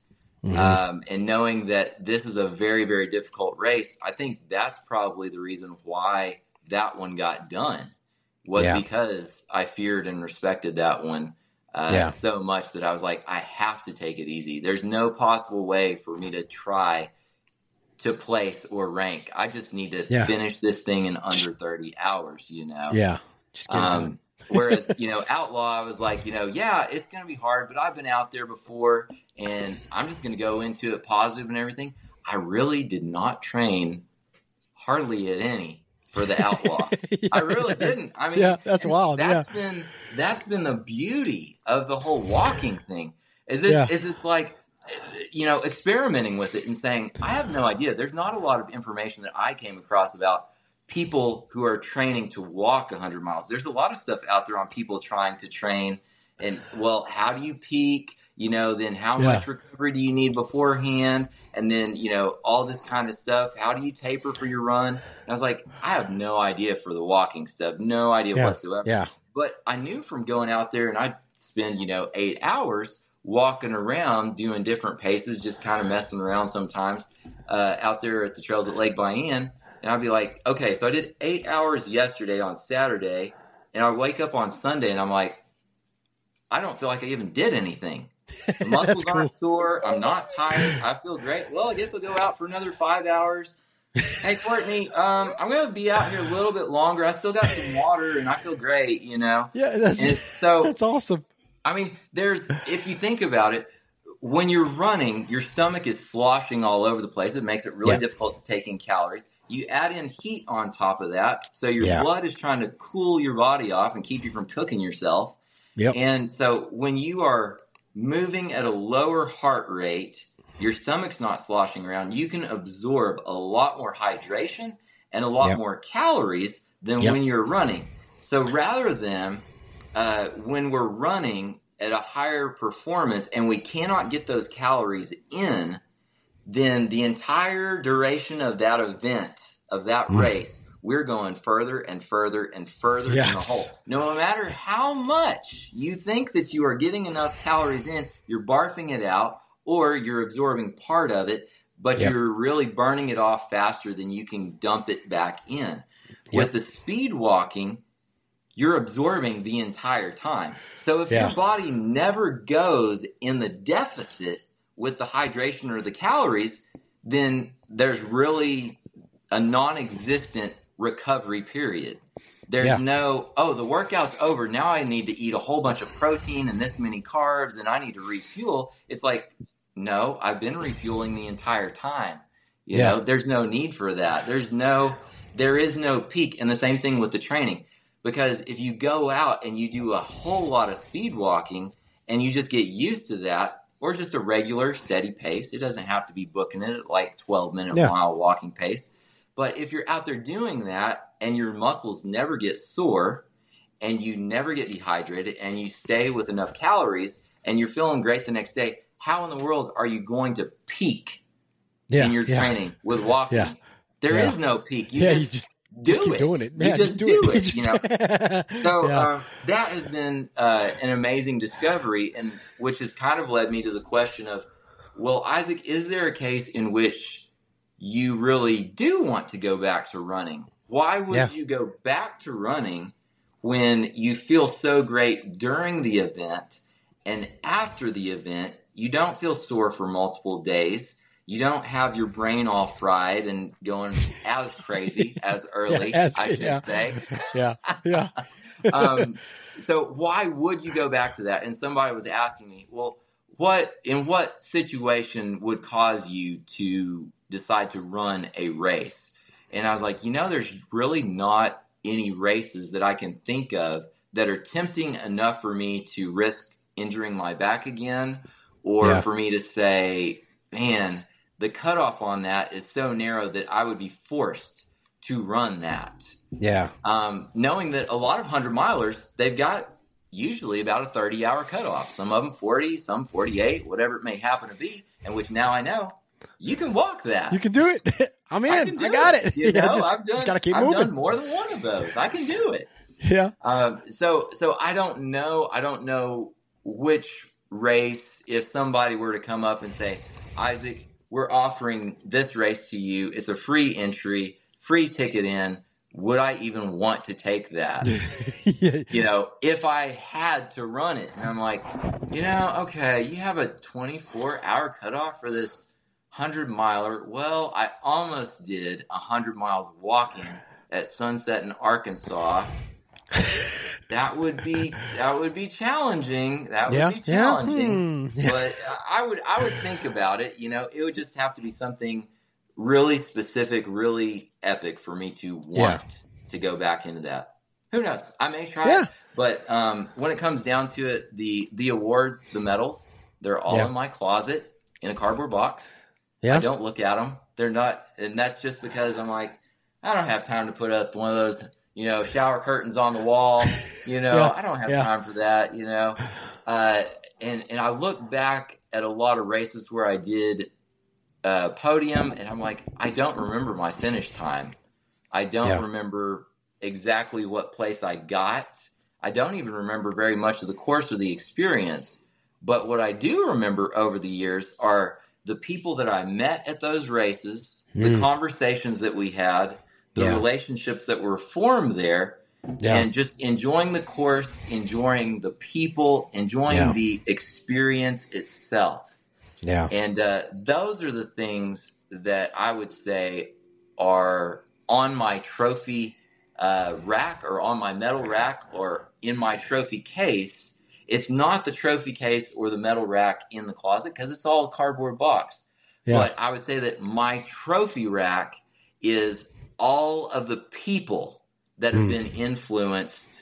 and knowing that this is a very, very difficult race, I think that's probably the reason why that one got done, was because I feared and respected that one so much that I was like, I have to take it easy. There's no possible way for me to try to place or rank. I just need to finish this thing in under 30 hours, Yeah. Just get it done. Whereas, Outlaw, I was like, it's going to be hard, but I've been out there before and I'm just going to go into it positive and everything. I really did not train hardly at any for the Outlaw. I really didn't. I mean, that's wild. That's been the beauty of the whole walking thing is it's like, experimenting with it and saying, I have no idea. There's not a lot of information that I came across about people who are training to walk 100 miles. There's a lot of stuff out there on people trying to train and, well, how do you peak? Then how much recovery do you need beforehand? And then, all this kind of stuff. How do you taper for your run? And I was like, I have no idea for the walking stuff. No idea whatsoever. Yeah. But I knew from going out there and I'd spend, 8 hours walking around doing different paces, just kind of messing around sometimes out there at the trails at Lake Bayan. And I'd be like, okay, so I did 8 hours yesterday on Saturday, and I wake up on Sunday and I'm like, I don't feel like I even did anything. The muscles aren't sore. I'm not tired. I feel great. Well, I guess I'll go out for another 5 hours. Hey, Courtney, I'm going to be out here a little bit longer. I still got some water and I feel great, Yeah, that's awesome. I mean, if you think about it, when you're running, your stomach is sloshing all over the place. It makes it really difficult to take in calories. You add in heat on top of that, so your blood is trying to cool your body off and keep you from cooking yourself. Yep. And so when you are moving at a lower heart rate, your stomach's not sloshing around. You can absorb a lot more hydration and a lot more calories than when you're running. So rather than when we're running at a higher performance and we cannot get those calories in, then the entire duration of that event, of that race, we're going further and further and further in the hole. No matter how much you think that you are getting enough calories in, you're barfing it out or you're absorbing part of it, but you're really burning it off faster than you can dump it back in. With the speed walking, you're absorbing the entire time. So if your body never goes in the deficit with the hydration or the calories, then there's really a non-existent recovery period. There's no, the workout's over. Now I need to eat a whole bunch of protein and this many carbs and I need to refuel. It's like, no, I've been refueling the entire time. You know, there's no need for that. There is no peak. And the same thing with the training. Because if you go out and you do a whole lot of speed walking and you just get used to that, or just a regular steady pace, it doesn't have to be booking it at like 12-minute mile walking pace. But if you're out there doing that and your muscles never get sore and you never get dehydrated and you stay with enough calories and you're feeling great the next day, how in the world are you going to peak in your training with walking? There is no peak. You just do it. Doing it. You just do it. You know. So that has been an amazing discovery, and which has kind of led me to the question of, well, Isaac, is there a case in which you really do want to go back to running? Why would you go back to running when you feel so great during the event, and after the event, you don't feel sore for multiple days? you don't have your brain all fried and going as crazy as early, I should say. Yeah. Yeah. So why would you go back to that? And somebody was asking me, well, in what situation would cause you to decide to run a race? And I was like, there's really not any races that I can think of that are tempting enough for me to risk injuring my back again, or for me to say, man, the cutoff on that is so narrow that I would be forced to run that. Yeah. Knowing that a lot of 100-milers, they've got usually about a 30-hour cutoff. Some of them 40, some 48, whatever it may happen to be, and which now I know you can walk that. You can do it. I'm in. I got it. Just gotta keep moving. I've done more than one of those. I can do it. Yeah. So I don't know which race, if somebody were to come up and say, Isaac, we're offering this race to you. It's a free entry, free ticket in. Would I even want to take that? If I had to run it. And I'm like, okay, you have a 24-hour cutoff for this 100-miler. Well, I almost did 100 miles walking at Sunset in Arkansas. That would be challenging. That would be challenging. But I would think about it. It would just have to be something really specific, really epic for me to want to go back into that. Who knows? I may try it. But when it comes down to it, the awards, the medals, they're all in my closet in a cardboard box. I don't look at them. They're not, and that's just because I'm like, I don't have time to put up one of those, shower curtains on the wall. I don't have time for that, and I look back at a lot of races where I did podium, and I'm like, I don't remember my finish time. I don't remember exactly what place I got. I don't even remember very much of the course or the experience. But what I do remember over the years are the people that I met at those races, the conversations that we had, the relationships that were formed there, and just enjoying the course, enjoying the people, enjoying the experience itself. Yeah. And those are the things that I would say are on my trophy rack or on my medal rack or in my trophy case. It's not the trophy case or the medal rack in the closet because it's all a cardboard box. Yeah. But I would say that my trophy rack is all of the people that have been influenced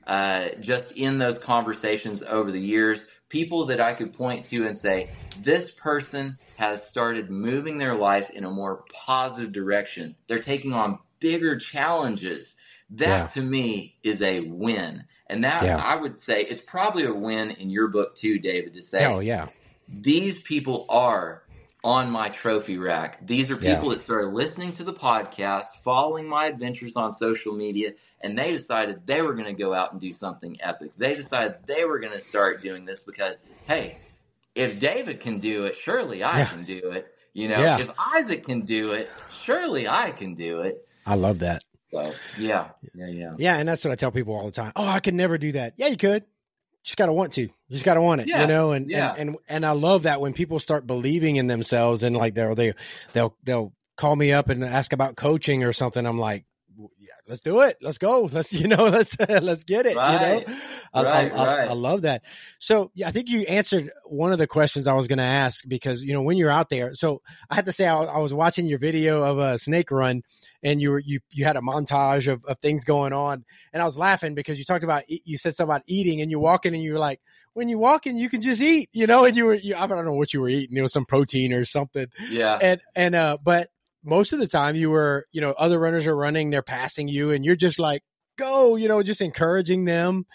just in those conversations over the years, people that I could point to and say, this person has started moving their life in a more positive direction. They're taking on bigger challenges. That to me is a win. And that I would say it's probably a win in your book too, David, to say, these people are on my trophy rack. These are people that started listening to the podcast, following my adventures on social media, and they decided they were going to go out and do something epic. They decided they were going to start doing this because, hey, if David can do it, surely I can do it. If Isaac can do it, surely I can do it. I love that. So, yeah. Yeah, and that's what I tell people all the time. Oh, I could never do that. Yeah, you could. Just got to want to. You just got to want it, and I love that when people start believing in themselves and like they'll call me up and ask about coaching or something. I'm like, yeah, let's do it. Let's go. Let's get it. Right. I love that. So yeah, I think you answered one of the questions I was going to ask because, when you're out there, so I had to say, I was watching your video of a snake run and you had a montage of things going on. And I was laughing because you talked about, you said something about eating and you're walking and you're like, when you're walking, you can just eat, and I don't know what you were eating. It was some protein or something. Yeah. But most of the time you were, other runners are running, they're passing you and you're just like, go, just encouraging them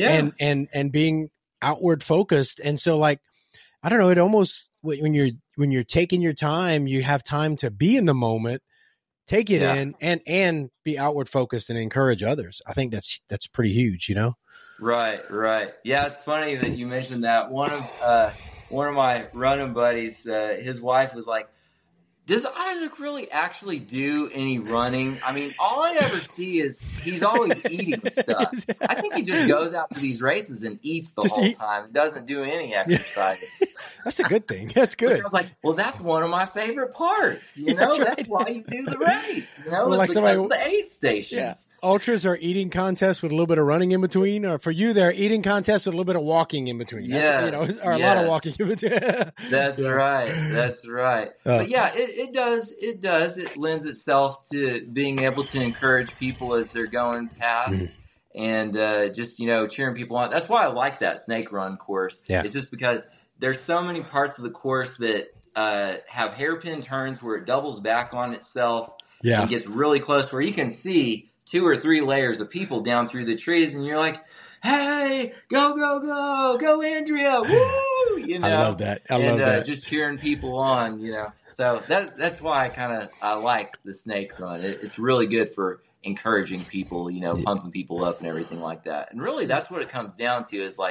and being outward focused. And so like, I don't know, it almost, when you're taking your time, you have time to be in the moment, take it in and be outward focused and encourage others. I think that's pretty huge, Right. Yeah. It's funny that you mentioned that. One of my running buddies, his wife was like, Does Isaac really actually do any running? I mean, all I ever see is he's always eating stuff. I think he just goes out to these races and eats the whole time. Doesn't do any exercise. That's a good thing. That's good. Which I was like, well, that's one of my favorite parts. You know, that's why you do the race. You know, well, it's because of the aid stations. Yeah. Ultras are eating contests with a little bit of running in between. Or for you, they're eating contests with a little bit of walking in between. Yeah, or a lot of walking in between. That's right. That's right. But yeah, it does. It lends itself to being able to encourage people as they're going past. And just, cheering people on. That's why I like that snake run course. Yeah. It's just because there's so many parts of the course that have hairpin turns where it doubles back on itself and gets really close where you can see 2 or 3 layers of people down through the trees, and you're like, hey, go, Andrea, woo! I love that. I love that. Just cheering people on, So that's why I like the snake run. It's really good for encouraging people, pumping people up and everything like that. And really, that's what it comes down to is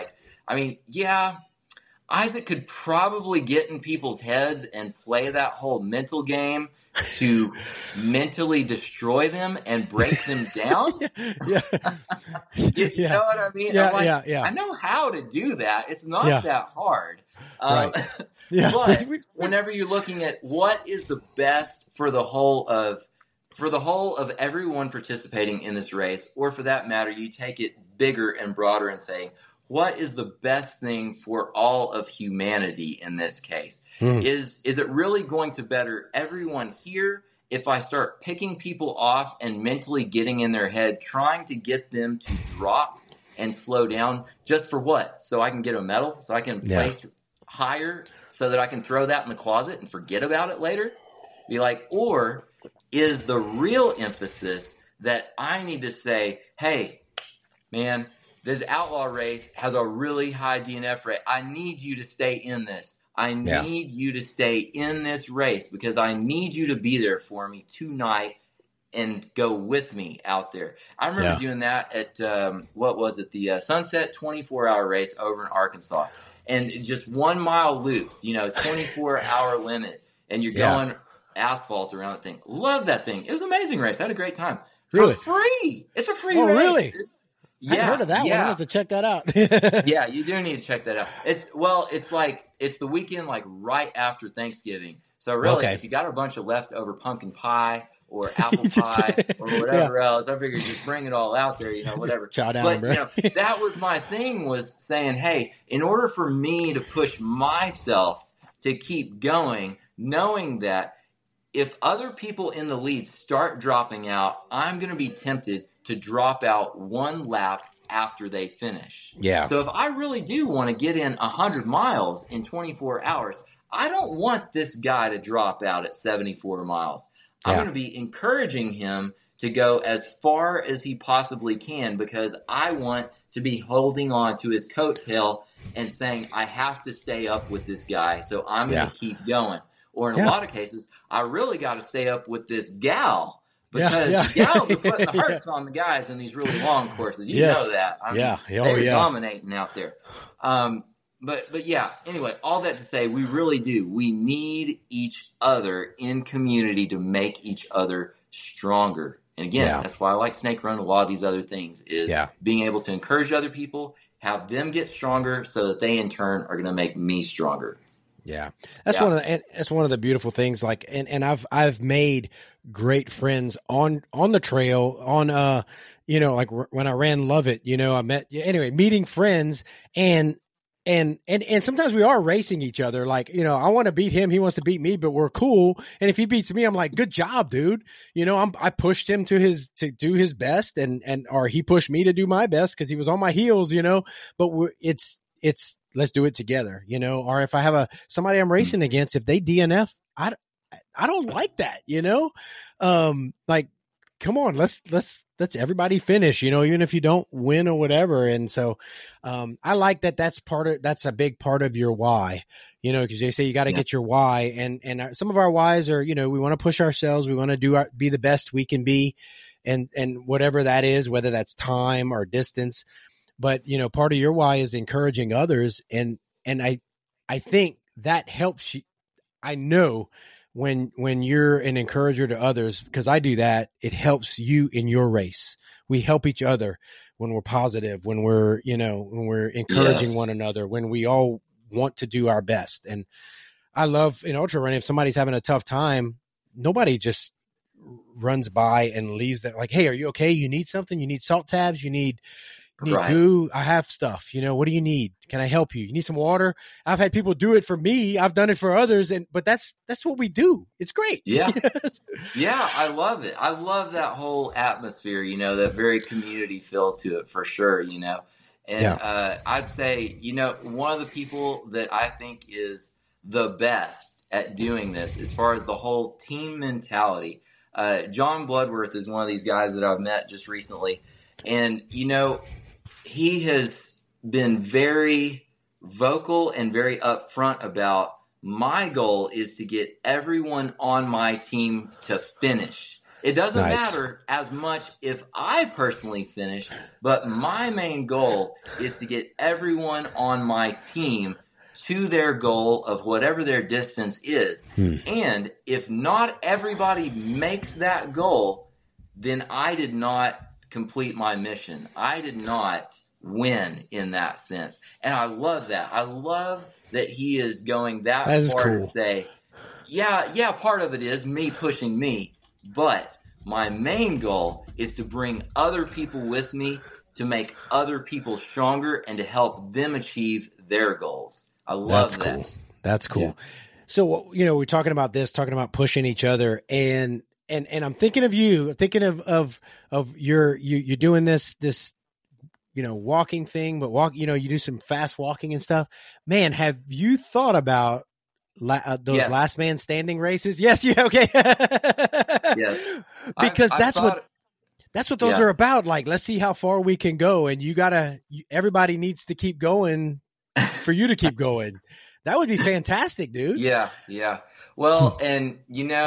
Isaac could probably get in people's heads and play that whole mental game to mentally destroy them and break them down. You know what I mean? I know how to do that. It's not that hard. But whenever you're looking at what is the best for the whole of everyone participating in this race, or for that matter, you take it bigger and broader and say, what is the best thing for all of humanity in this case? Is it really going to better everyone here if I start picking people off and mentally getting in their head, trying to get them to drop and slow down just for what? So I can get a medal, so I can place higher, so that I can throw that in the closet and forget about it later? Or is the real emphasis that I need to say, hey, man, this outlaw race has a really high DNF rate. I need you to stay in this. I need you to stay in this race because I need you to be there for me tonight and go with me out there. I remember doing that at, the Sunset 24-hour race over in Arkansas. And just 1 mile loops, 24-hour limit. And you're going asphalt around that thing. Love that thing. It was an amazing race. I had a great time. Really? For free. It's a free race. Oh, really? Yeah, I've heard of that one. I have to check that out. Yeah, you do need to check that out. It's the weekend right after Thanksgiving. So really, if you got a bunch of leftover pumpkin pie or apple pie or whatever else, I figured just bring it all out there, whatever. Chow down, bro. That was my thing, was saying, hey, in order for me to push myself to keep going, knowing that if other people in the lead start dropping out, I'm going to be tempted to drop out 1 lap after they finish. Yeah. So if I really do want to get in 100 miles in 24 hours, I don't want this guy to drop out at 74 miles. I'm going to be encouraging him to go as far as he possibly can because I want to be holding on to his coattail and saying, I have to stay up with this guy, so I'm going to keep going. Or in a lot of cases, I really got to stay up with this gal because the gals are putting the hurts on the guys in these really long courses. You know that. I mean, they're dominating out there. But yeah, anyway, all that to say, we really do. We need each other in community to make each other stronger. And again, that's why I like Snake Run and a lot of these other things is being able to encourage other people, have them get stronger so that they in turn are going to make me stronger. Yeah. That's one of the beautiful things. And I've made great friends on the trail on, when I ran Love It, I met, meeting friends and sometimes we are racing each other. I want to beat him. He wants to beat me, but we're cool. And if he beats me, I'm like, good job, dude. I pushed him to do his best or he pushed me to do my best because he was on my heels, but it's let's do it together, or if I have somebody I'm racing against, if they DNF, I don't like that, come on, let's everybody finish, even if you don't win or whatever. And so, I like that. That's a big part of your why, cause they say you got to get your why. And some of our whys are, we want to push ourselves. We want to be the best we can be. And whatever that is, whether that's time or distance. But, part of your why is encouraging others. And I think that helps you. I know when you're an encourager to others, because I do that, it helps you in your race. We help each other when we're positive, when we're, when we're encouraging one another, when we all want to do our best. And I love in ultra running, if somebody's having a tough time, nobody just runs by and leaves that like, hey, are you okay? You need something? You need salt tabs? You need goo? I have stuff. What do you need? Can I help you? You need some water? I've had people do it for me. I've done it for others. But that's what we do. It's great. Yeah. Yeah. I love it. I love that whole atmosphere, that very community feel to it for sure, and I'd say, one of the people that I think is the best at doing this as far as the whole team mentality, John Bloodworth is one of these guys that I've met just recently. And, he has been very vocal and very upfront about my goal is to get everyone on my team to finish. It doesn't matter as much if I personally finish, but my main goal is to get everyone on my team to their goal of whatever their distance is. And if not everybody makes that goal, then I did not complete my mission. I did not win in that sense. And I love that. I love that he is going that far to say, yeah, part of it is me pushing me, but my main goal is to bring other people with me to make other people stronger and to help them achieve their goals. I love that. Cool. That's cool. Yeah. So, we're talking about pushing each other, and I'm thinking of you. I'm thinking of you're doing this walking thing, but you do some fast walking and stuff. Man, have you thought about those last man standing races? Yes, yeah, okay. Yes, because that's what those are about. Like, let's see how far we can go, and everybody needs to keep going for you to keep going. That would be fantastic, dude. Yeah. Well, and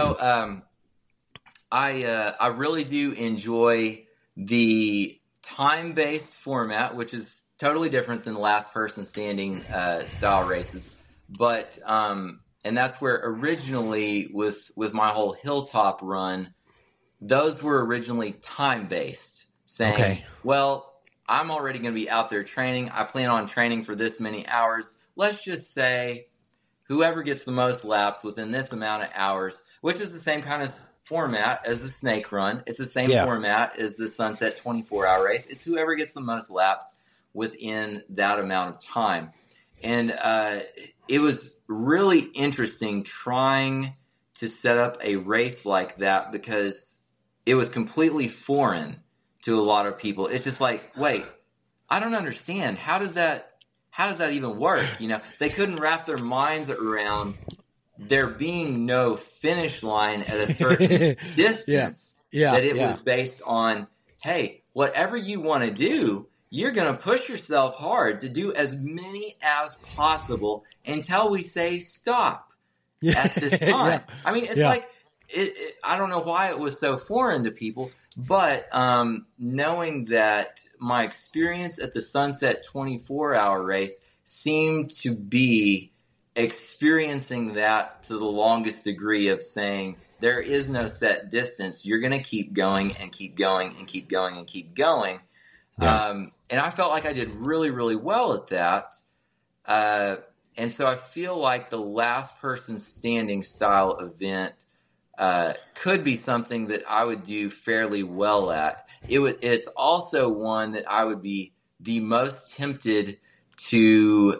I really do enjoy the time-based format, which is totally different than last person standing style races. But and that's where originally with my whole hilltop run, those were originally time-based, saying, well, I'm already going to be out there training. I plan on training for this many hours. Let's just say whoever gets the most laps within this amount of hours, which is the same kind of format as the snake run. It's the same format as the Sunset 24-hour race. It's whoever gets the most laps within that amount of time. And it was really interesting trying to set up a race like that because it was completely foreign to a lot of people. It's just like, wait, I don't understand. How does that even work? They couldn't wrap their minds around there being no finish line at a certain distance. That it was based on, hey, whatever you want to do, you're going to push yourself hard to do as many as possible until we say stop at this time. I mean, it's like, I don't know why it was so foreign to people, but knowing that my experience at the Sunset 24-hour race seemed to be experiencing that to the longest degree of saying there is no set distance. You're going to keep going and keep going and keep going and keep going. And I felt like I did really, really well at that. And so I feel like the last person standing style event could be something that I would do fairly well at. It's also one that I would be the most tempted to.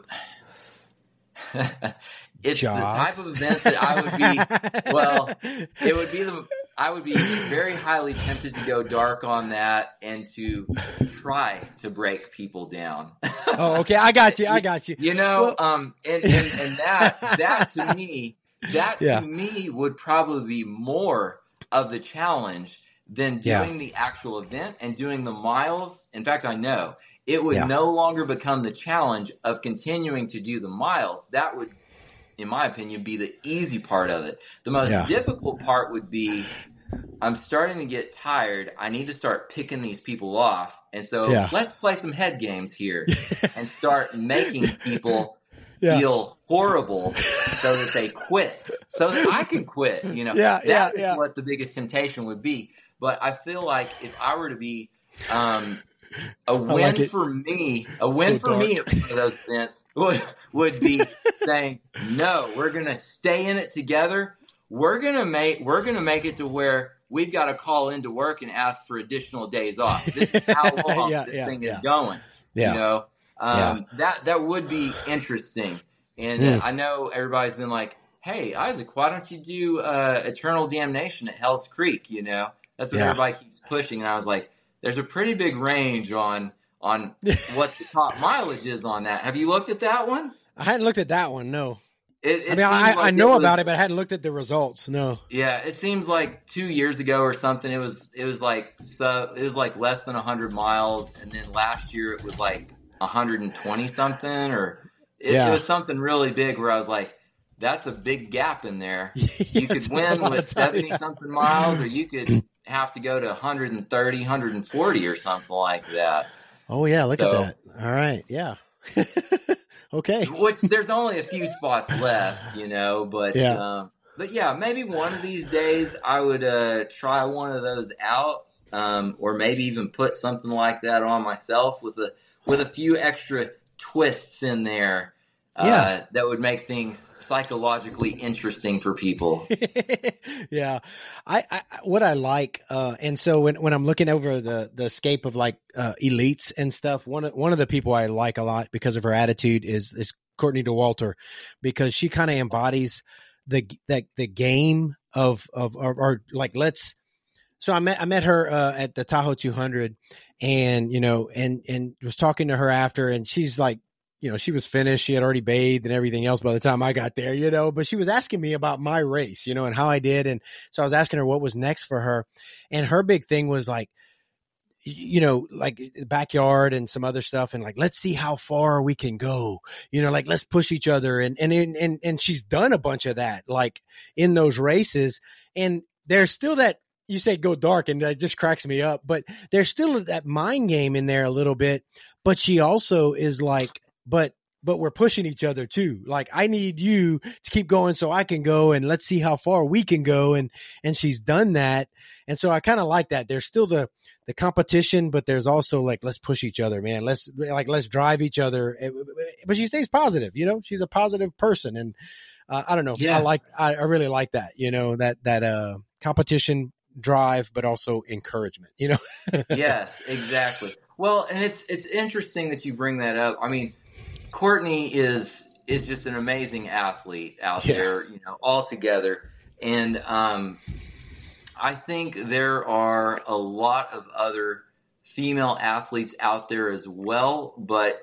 It's the type of event that I would be. Well, it would be I would be very highly tempted to go dark on that and to try to break people down. Oh, okay, I got you. And that to me. To me would probably be more of the challenge than doing the actual event and doing the miles. In fact, I know it would no longer become the challenge of continuing to do the miles. That would, in my opinion, be the easy part of it. The most difficult part would be I'm starting to get tired. I need to start picking these people off. And so let's play some head games here and start making people feel horrible so that they quit, so that I can quit. That is what the biggest temptation would be. But I feel like if I were to be a win for me at one of those events would be saying, no, we're going to stay in it together. We're going to make it to where we've got to call into work and ask for additional days off. This is how long this thing is going. Yeah. That would be interesting. And I know everybody's been like, hey, Isaac, why don't you do Eternal Damnation at Hell's Creek? That's what everybody keeps pushing. And I was like, there's a pretty big range on what the top mileage is on that. Have you looked at that one? I hadn't looked at that one, no. I know about it, but I hadn't looked at the results. No. Yeah, it seems like 2 years ago or something. It was like less than 100 miles, and then last year it was like 120 something, or it was something really big. Where I was like, that's a big gap in there. You could win with 70 something miles, or you could have to go to 130, 140, or something like that. Oh yeah, look at that. All right, yeah. Okay. Which there's only a few spots left, but yeah, maybe one of these days I would try one of those out, or maybe even put something like that on myself with a few extra twists in there that would make things psychologically interesting for people. Yeah. What I like, and so when I'm looking over the scape of like elites and stuff, one of the people I like a lot because of her attitude is Courtney Dauwalter, because she kind of embodies the game of or like, so I met her at the Tahoe 200, and and was talking to her after, and she's like, she was finished. She had already bathed and everything else by the time I got there, but she was asking me about my race, and how I did. And so I was asking her what was next for her. And her big thing was like, like backyard and some other stuff. And like, let's see how far we can go, like let's push each other. And she's done a bunch of that, like in those races. And there's still that, you say go dark, and that just cracks me up, but there's still that mind game in there a little bit. But she also is like, but we're pushing each other too. Like, I need you to keep going so I can go, and let's see how far we can go. And she's done that. And so I kind of like that. There's still the competition, but there's also like, let's push each other, man. Let's drive each other. But she stays positive, she's a positive person. And I don't know. Yeah. I really like that, that competition, drive, but also encouragement, Yes, exactly. Well, and it's interesting that you bring that up. I mean, Courtney is just an amazing athlete out there, altogether. And I think there are a lot of other female athletes out there as well, but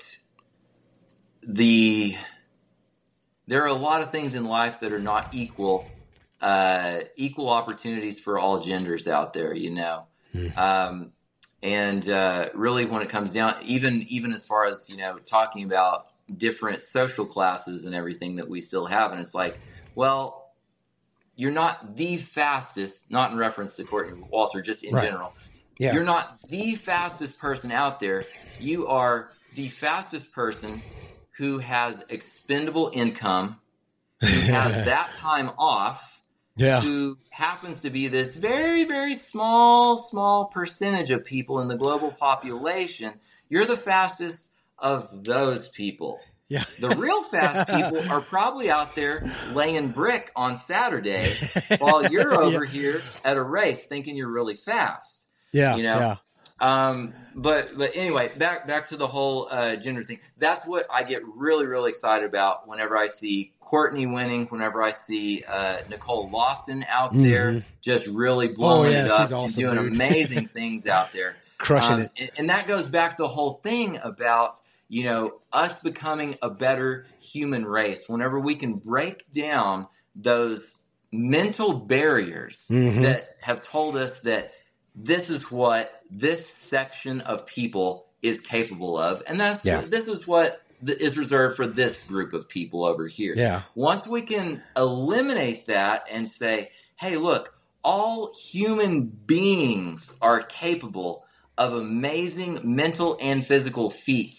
there are a lot of things in life that are not equal opportunities for all genders out there, And really, when it comes down, even as far as talking about different social classes and everything that we still have, and it's like, well, you're not the fastest. Not in reference to Courtney Dauwalter, just in general. Yeah. You're not the fastest person out there. You are the fastest person who has expendable income, who has that time off. Yeah. Who happens to be this very, very small percentage of people in the global population. You're the fastest of those people. Yeah. The real fast people are probably out there laying brick on Saturday while you're over here at a race thinking you're really fast. Yeah. Yeah. But anyway, back to the whole gender thing. That's what I get really, really excited about whenever I see Courtney winning, whenever I see Nicole Lofton out there just really blowing it up and doing amazing things out there. Crushing it. And that goes back to the whole thing about, us becoming a better human race. Whenever we can break down those mental barriers that have told us that this is what this section of people is capable of, and this is what is reserved for this group of people over here. Yeah. Once we can eliminate that and say, hey, look, all human beings are capable of amazing mental and physical feats.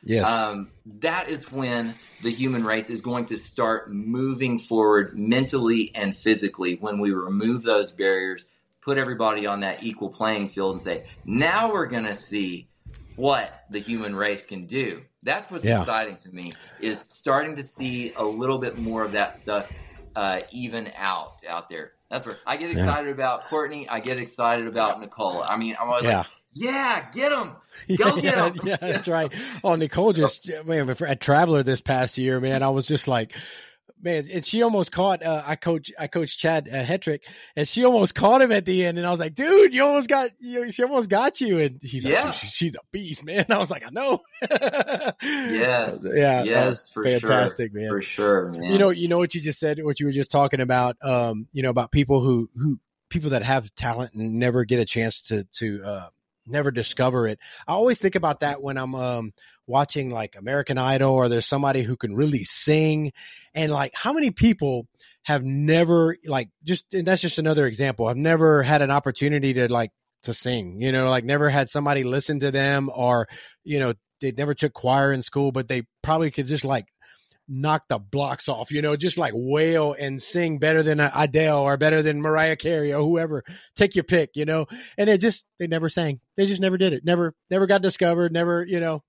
Yes. That is when the human race is going to start moving forward mentally and physically, when we remove those barriers, put everybody on that equal playing field and say, now we're going to see what the human race can do. That's what's exciting to me, is starting to see a little bit more of that stuff even out there. That's where I get excited about Courtney. I get excited about Nicole. I mean, I'm always like, yeah, get them. Go get them. Yeah, that's right. Oh, Nicole just, man, at Traveler this past year, man, I was just like, man, and she almost caught, I coach Chad Hetrick, and she almost caught him at the end. And I was like, dude, she almost got you. And he's like, she's a beast, man. I was like, I know. Yes. Yeah. Yes, that was for fantastic, sure. man. For sure, man. You know what you just said, what you were just talking about, about people people that have talent and never get a chance to never discover it. I always think about that when I'm watching like American Idol, or there's somebody who can really sing, and like how many people have never and that's just another example. I've never had an opportunity to sing, like never had somebody listen to them, or, they never took choir in school, but they probably could just knock the blocks off, just wail and sing better than Adele or better than Mariah Carey or whoever. Take your pick, and they never sang. They just never did it. Never got discovered. Never,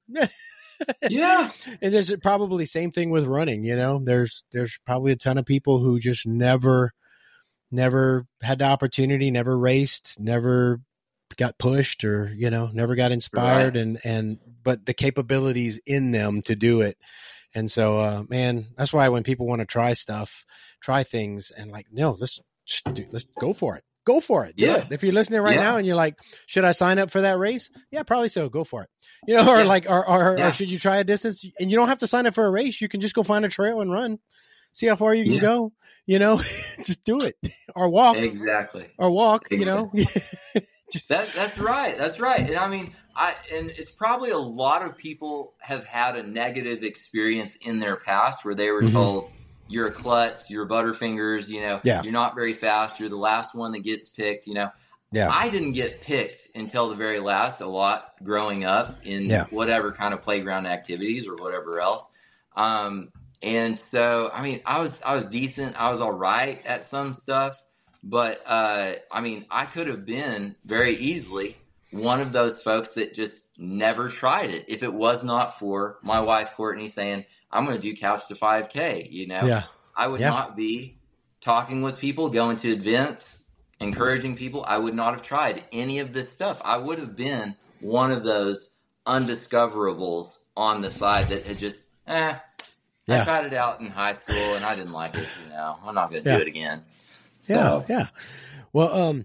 Yeah. And there's probably same thing with running, there's probably a ton of people who just never had the opportunity, never raced, never got pushed, or, never got inspired, right. But the capabilities in them to do it. And so, man, that's why when people want to try things, and let's go for it. Go for it. Do it. If you're listening right now and you're like, should I sign up for that race? Yeah, probably so. Go for it. Or should you try a distance? And you don't have to sign up for a race. You can just go find a trail and run. See how far you can go. Just do it. Or walk. Exactly. Or walk. Exactly. That's right. That's right. And I mean, and it's probably a lot of people have had a negative experience in their past where they were told, you're a klutz, you're Butterfingers, you're not very fast, you're the last one that gets picked, I didn't get picked until the very last a lot growing up in whatever kind of playground activities or whatever else. And so, I mean, I was decent. I was all right at some stuff, but I mean, I could have been very easily one of those folks that just never tried it if it was not for my wife, Courtney, saying, I'm going to do Couch to 5K, I would not be talking with people, going to events, encouraging people. I would not have tried any of this stuff. I would have been one of those undiscoverables on the side that had just, I tried it out in high school and I didn't like it, I'm not going to do it again. So. Yeah. Well,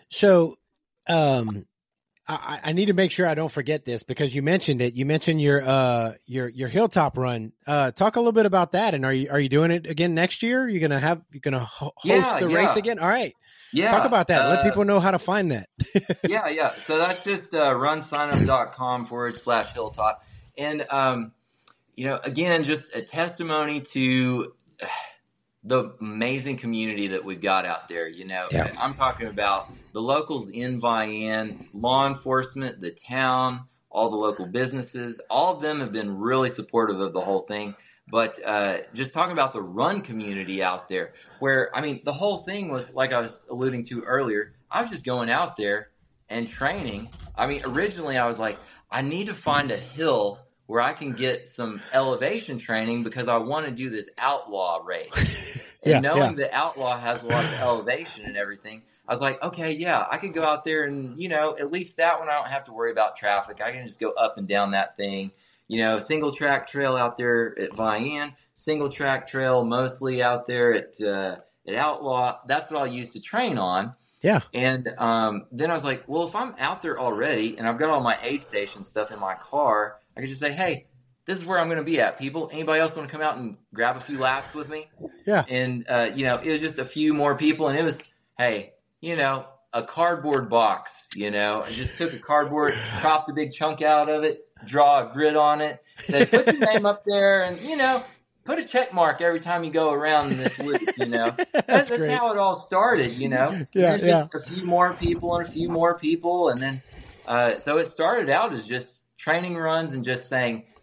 I need to make sure I don't forget this, because you mentioned it. You mentioned your hilltop run. Talk a little bit about that. And are you doing it again next year? You're gonna host the race again? All right. Yeah. Talk about that. Let people know how to find that. Yeah. So that's just runsignup.com/hilltop. And again, just a testimony to the amazing community that we've got out there. I'm talking about the locals in Vian, law enforcement, the town, all the local businesses. All of them have been really supportive of the whole thing. But just talking about the run community out there, where, I mean, the whole thing was, like I was alluding to earlier, I was just going out there and training. I mean, originally I was like, I need to find a hill where I can get some elevation training because I want to do this outlaw race. And knowing that outlaw has a lot of elevation and everything, I was like, okay, I could go out there and, at least that one I don't have to worry about traffic. I can just go up and down that thing. Single track trail out there at Vian, single track trail mostly out there at Outlaw. That's what I'll use to train on. Yeah. And then I was like, well, if I'm out there already and I've got all my aid station stuff in my car, I could just say, hey, this is where I'm going to be at, people. Anybody else want to come out and grab a few laps with me? Yeah. And, it was just a few more people. And it was, hey, a cardboard box, I just took a cardboard, chopped a big chunk out of it, draw a grid on it, said, put your name up there and, put a check mark every time you go around this loop, That's how it all started, Just a few more people and a few more people. And then, so it started out as just training runs and just saying,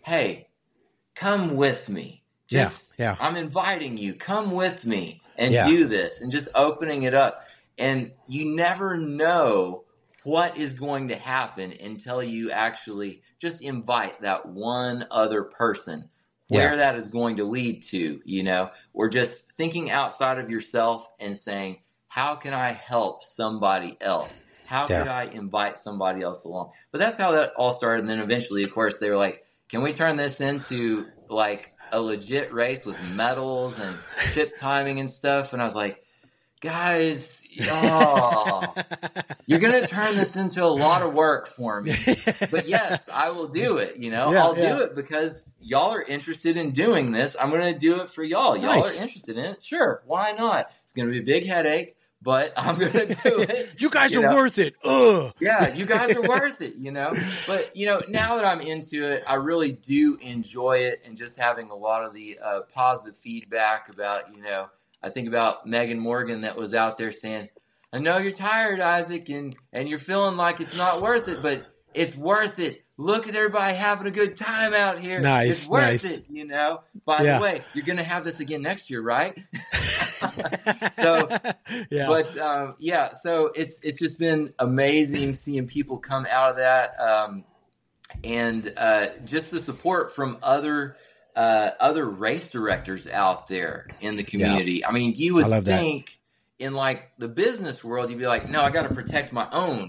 hey, come with me. I'm inviting you, come with me and do this, and just opening it up. And you never know what is going to happen until you actually just invite that one other person, where that is going to lead to, or just thinking outside of yourself and saying, how can I help somebody else? How could I invite somebody else along? But that's how that all started. And then eventually, of course, they were like, can we turn this into like a legit race with medals and ship timing and stuff? And I was like, guys, you're going to turn this into a lot of work for me. But yes, I will do it. I'll do it because y'all are interested in doing this. I'm going to do it for y'all. Y'all are interested in it. Sure. Why not? It's going to be a big headache, but I'm going to do it. You guys are worth it. Ugh. Yeah, you guys are worth it, But, now that I'm into it, I really do enjoy it, and just having a lot of the positive feedback about, I think about Megan Morgan that was out there saying, I know you're tired, Isaac, and you're feeling like it's not worth it, but it's worth it. Look at everybody having a good time out here. Nice. It's worth it, By the way, you're going to have this again next year, right? So it's just been amazing seeing people come out of that, and just the support from other race directors out there in the community. I mean, you would think in like the business world, you'd be like, no, I got to protect my own,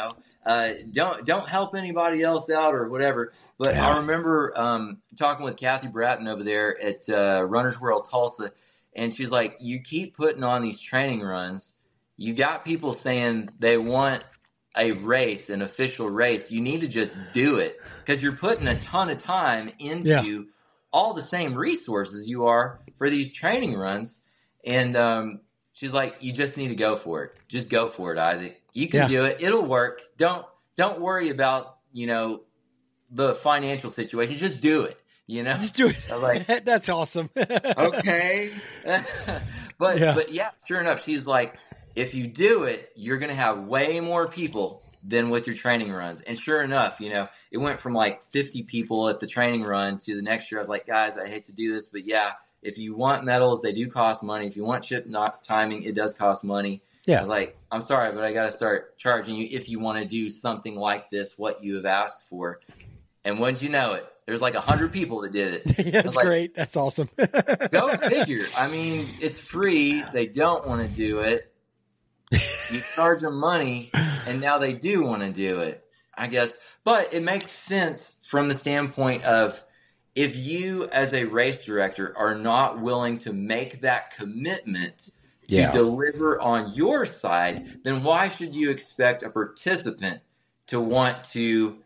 don't help anybody else out or whatever. But I remember talking with Kathy Bratton over there at Runner's World Tulsa, and she's like, you keep putting on these training runs. You got people saying they want a race, an official race. You need to just do it, because you're putting a ton of time into all the same resources you are for these training runs. And she's like, you just need to go for it. Just go for it, Isaac. You can do it. It'll work. Don't worry about, the financial situation. Just do it, Just do it. I'm like, that's awesome. Okay. But sure enough, she's like, if you do it, you're going to have way more people than with your training runs. And sure enough, it went from like 50 people at the training run to the next year. I was like, guys, I hate to do this, but if you want medals, they do cost money. If you want chip timing, it does cost money. I was like, I'm sorry, but I got to start charging you if you want to do something like this, what you have asked for. And wouldn't you know it, there's like 100 people that did it. That's great. That's awesome. Go figure. I mean, it's free. They don't want to do it. You charge them money, and now they do want to do it, I guess. But it makes sense from the standpoint of, if you as a race director are not willing to make that commitment to deliver on your side, then why should you expect a participant to want to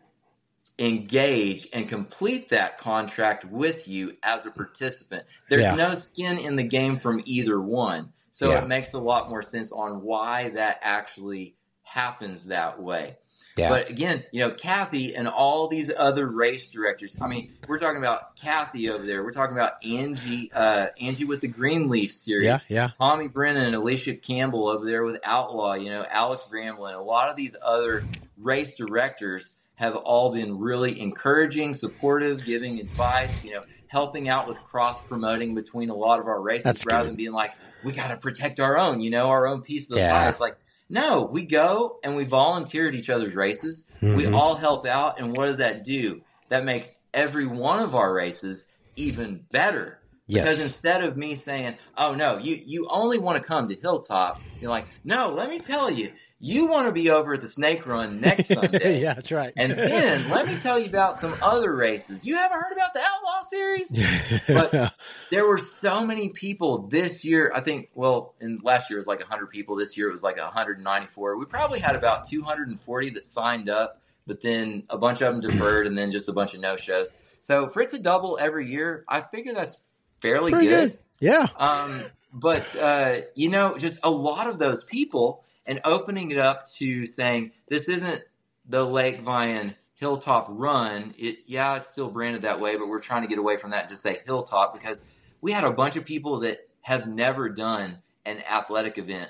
engage and complete that contract with you as a participant? There's no skin in the game from either one. So it makes a lot more sense on why that actually happens that way. But again, Kathy and all these other race directors, I mean, we're talking about Kathy over there. We're talking about Angie with the Greenleaf series. Tommy Brennan and Alicia Campbell over there with Outlaw, Alex Bramlin. A lot of these other race directors have all been really encouraging, supportive, giving advice, helping out with cross-promoting between a lot of our races, rather than being like, we got to protect our own, our own piece of the pie. It's like, no, we go and we volunteer at each other's races. Mm-hmm. We all help out. And what does that do? That makes every one of our races even better. Because instead of me saying, oh, no, you only want to come to Hilltop, you're like, no, let me tell you, you want to be over at the Snake Run next Sunday. That's right. And then let me tell you about some other races. You haven't heard about the Outlaw Series? But there were so many people this year. I think, in last year it was like 100 people. This year it was like 194. We probably had about 240 that signed up, but then a bunch of them deferred, and then just a bunch of no-shows. So for it to double every year, I figure that's fairly good. Yeah. But just a lot of those people, and opening it up to saying, this isn't the Lake Vian Hilltop Run. It's still branded that way, but we're trying to get away from that and just say Hilltop, because we had a bunch of people that have never done an athletic event,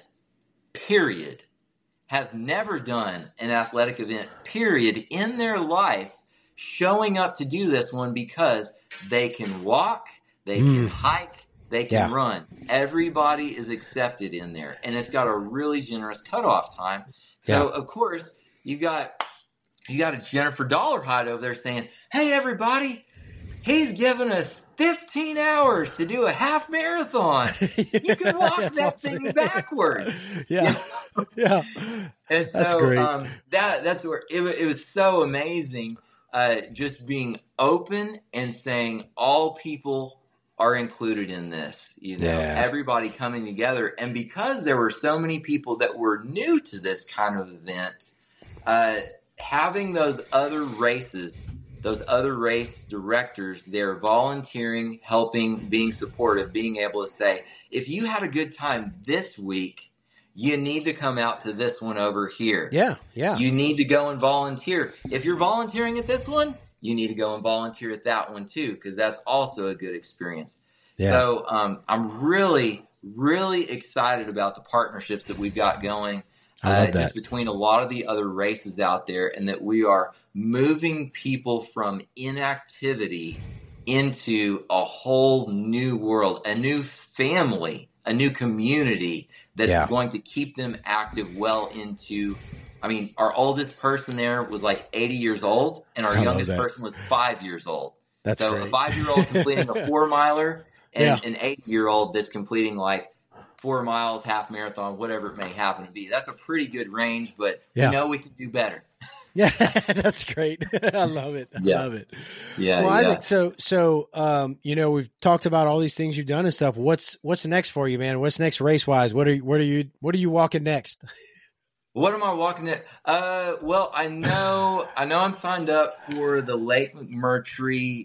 period. Have never done an athletic event, period, in their life, showing up to do this one because they can walk, they can hike, they can run. Everybody is accepted in there, and it's got a really generous cutoff time. So of course you got a Jennifer Dollarhide over there saying, "Hey everybody, he's given us 15 hours to do a half marathon. You can walk that thing backwards." Yeah. Yeah. And so that's where it was so amazing, just being open and saying all people are included in this, everybody coming together. And because there were so many people that were new to this kind of event, having those other race directors, they're volunteering, helping, being supportive, being able to say, if you had a good time this week, you need to come out to this one over here. Yeah, yeah. You need to go and volunteer. If you're volunteering at this one, you need to go and volunteer at that one too, because that's also a good experience. Yeah. So I'm really, really excited about the partnerships that we've got going. Just between a lot of the other races out there, and that we are moving people from inactivity into a whole new world, a new family, a new community that's going to keep them active well into, I mean, our oldest person there was like 80 years old, and our youngest person was 5 years old. That's so great. A 5-year-old completing a 4-miler and an 8-year-old that's completing like 4 miles, half marathon, whatever it may happen to be. That's a pretty good range, but we know we can do better. Yeah, that's great. I love it. I love it. Yeah. Well, Isaac, so we've talked about all these things you've done and stuff. What's next for you, man? What's next race wise? What are you walking next? What am I walking at? Well, I know I'm signed up for the Lake McMurtry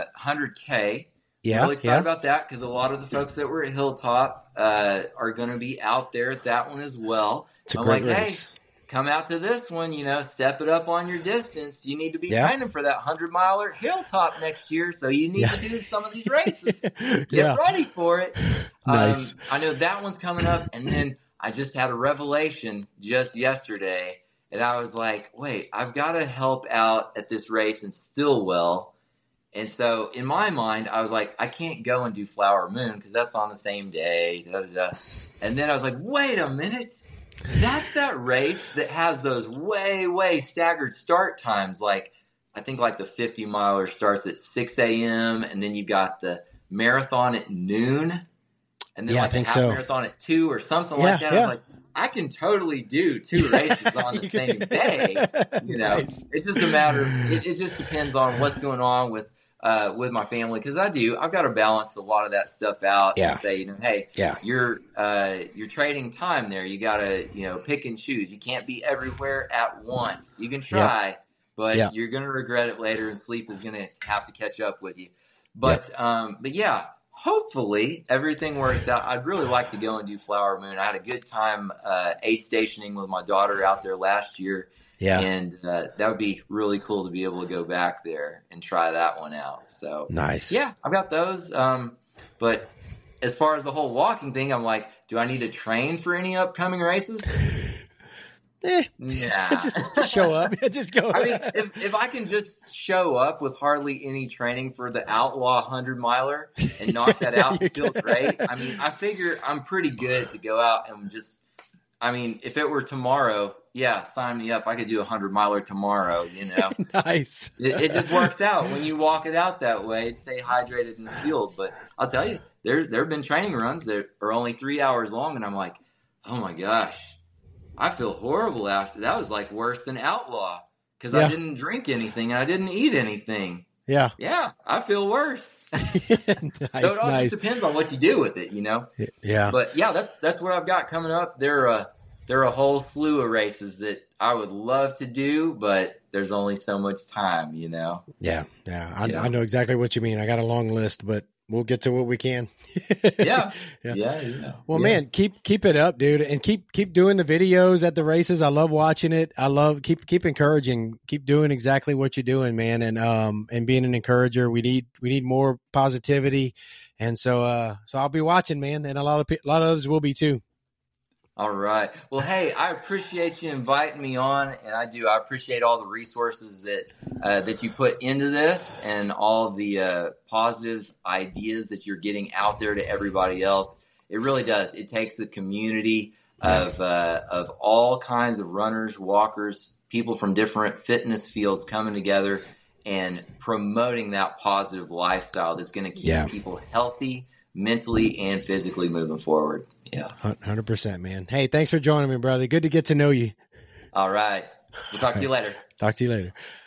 100K. Yeah, I'm really excited about that because a lot of the folks that were at Hilltop are going to be out there at that one as well. It's a great race. Hey, come out to this one, step it up on your distance. You need to be training for that 100-miler Hilltop next year, so you need to do some of these races. Get ready for it. Nice. I know that one's coming up, and then I just had a revelation just yesterday, and I was like, wait, I've got to help out at this race in Stillwell. And so in my mind, I was like, I can't go and do Flower Moon because that's on the same day. And then I was like, wait a minute. That's that race that has those way, way staggered start times. Like, I think like the 50-miler starts at 6 a.m. and then you got the marathon at noon. And then like the half marathon at 2 or something like that. I was like, I can totally do 2 races on the same day. Nice. It's just a matter of, it just depends on what's going on with my family, because I've got to balance a lot of that stuff out and say, hey, you're trading time there. You got to, pick and choose. You can't be everywhere at once. You can try, but you're going to regret it later, and sleep is going to have to catch up with you. But hopefully everything works out. I'd really like to go and do Flower Moon. I had a good time aid stationing with my daughter out there last year. Yeah. And that would be really cool to be able to go back there and try that one out. So nice. Yeah, I've got those. But as far as the whole walking thing, I'm like, do I need to train for any upcoming races? Nah. just show up. Just go. I mean, if I can just show up with hardly any training for the Outlaw 100-miler and knock that out and feel great, I mean, I figure I'm pretty good to go out and just, I mean, if it were tomorrow, sign me up. I could do a 100-miler tomorrow, Nice. It just works out. When you walk it out that way, it stay hydrated in the field. But I'll tell you, there have been training runs that are only 3 hours long, and I'm like, oh my gosh, I feel horrible after. That was like worse than Outlaw because I didn't drink anything and I didn't eat anything. Yeah, I feel worse. Nice, so it all just depends on what you do with it, Yeah. But that's what I've got coming up. There are a whole slew of races that I would love to do, but there's only so much time, Yeah. I know exactly what you mean. I got a long list, but we'll get to what we can. Yeah. Well, man, keep it up, dude, and keep doing the videos at the races. I love watching it. I love keep encouraging, keep doing exactly what you're doing, man, and being an encourager. We need more positivity, and so I'll be watching, man, and a lot of others will be too. All right. Well, hey, I appreciate you inviting me on, and I appreciate all the resources that you put into this, and all the positive ideas that you're getting out there to everybody else. It really does. It takes a community of all kinds of runners, walkers, people from different fitness fields coming together and promoting that positive lifestyle that's going to keep people healthy, mentally and physically moving forward. Yeah. 100%, man. Hey, thanks for joining me, brother. Good to get to know you. All right. We'll talk to you later. Talk to you later.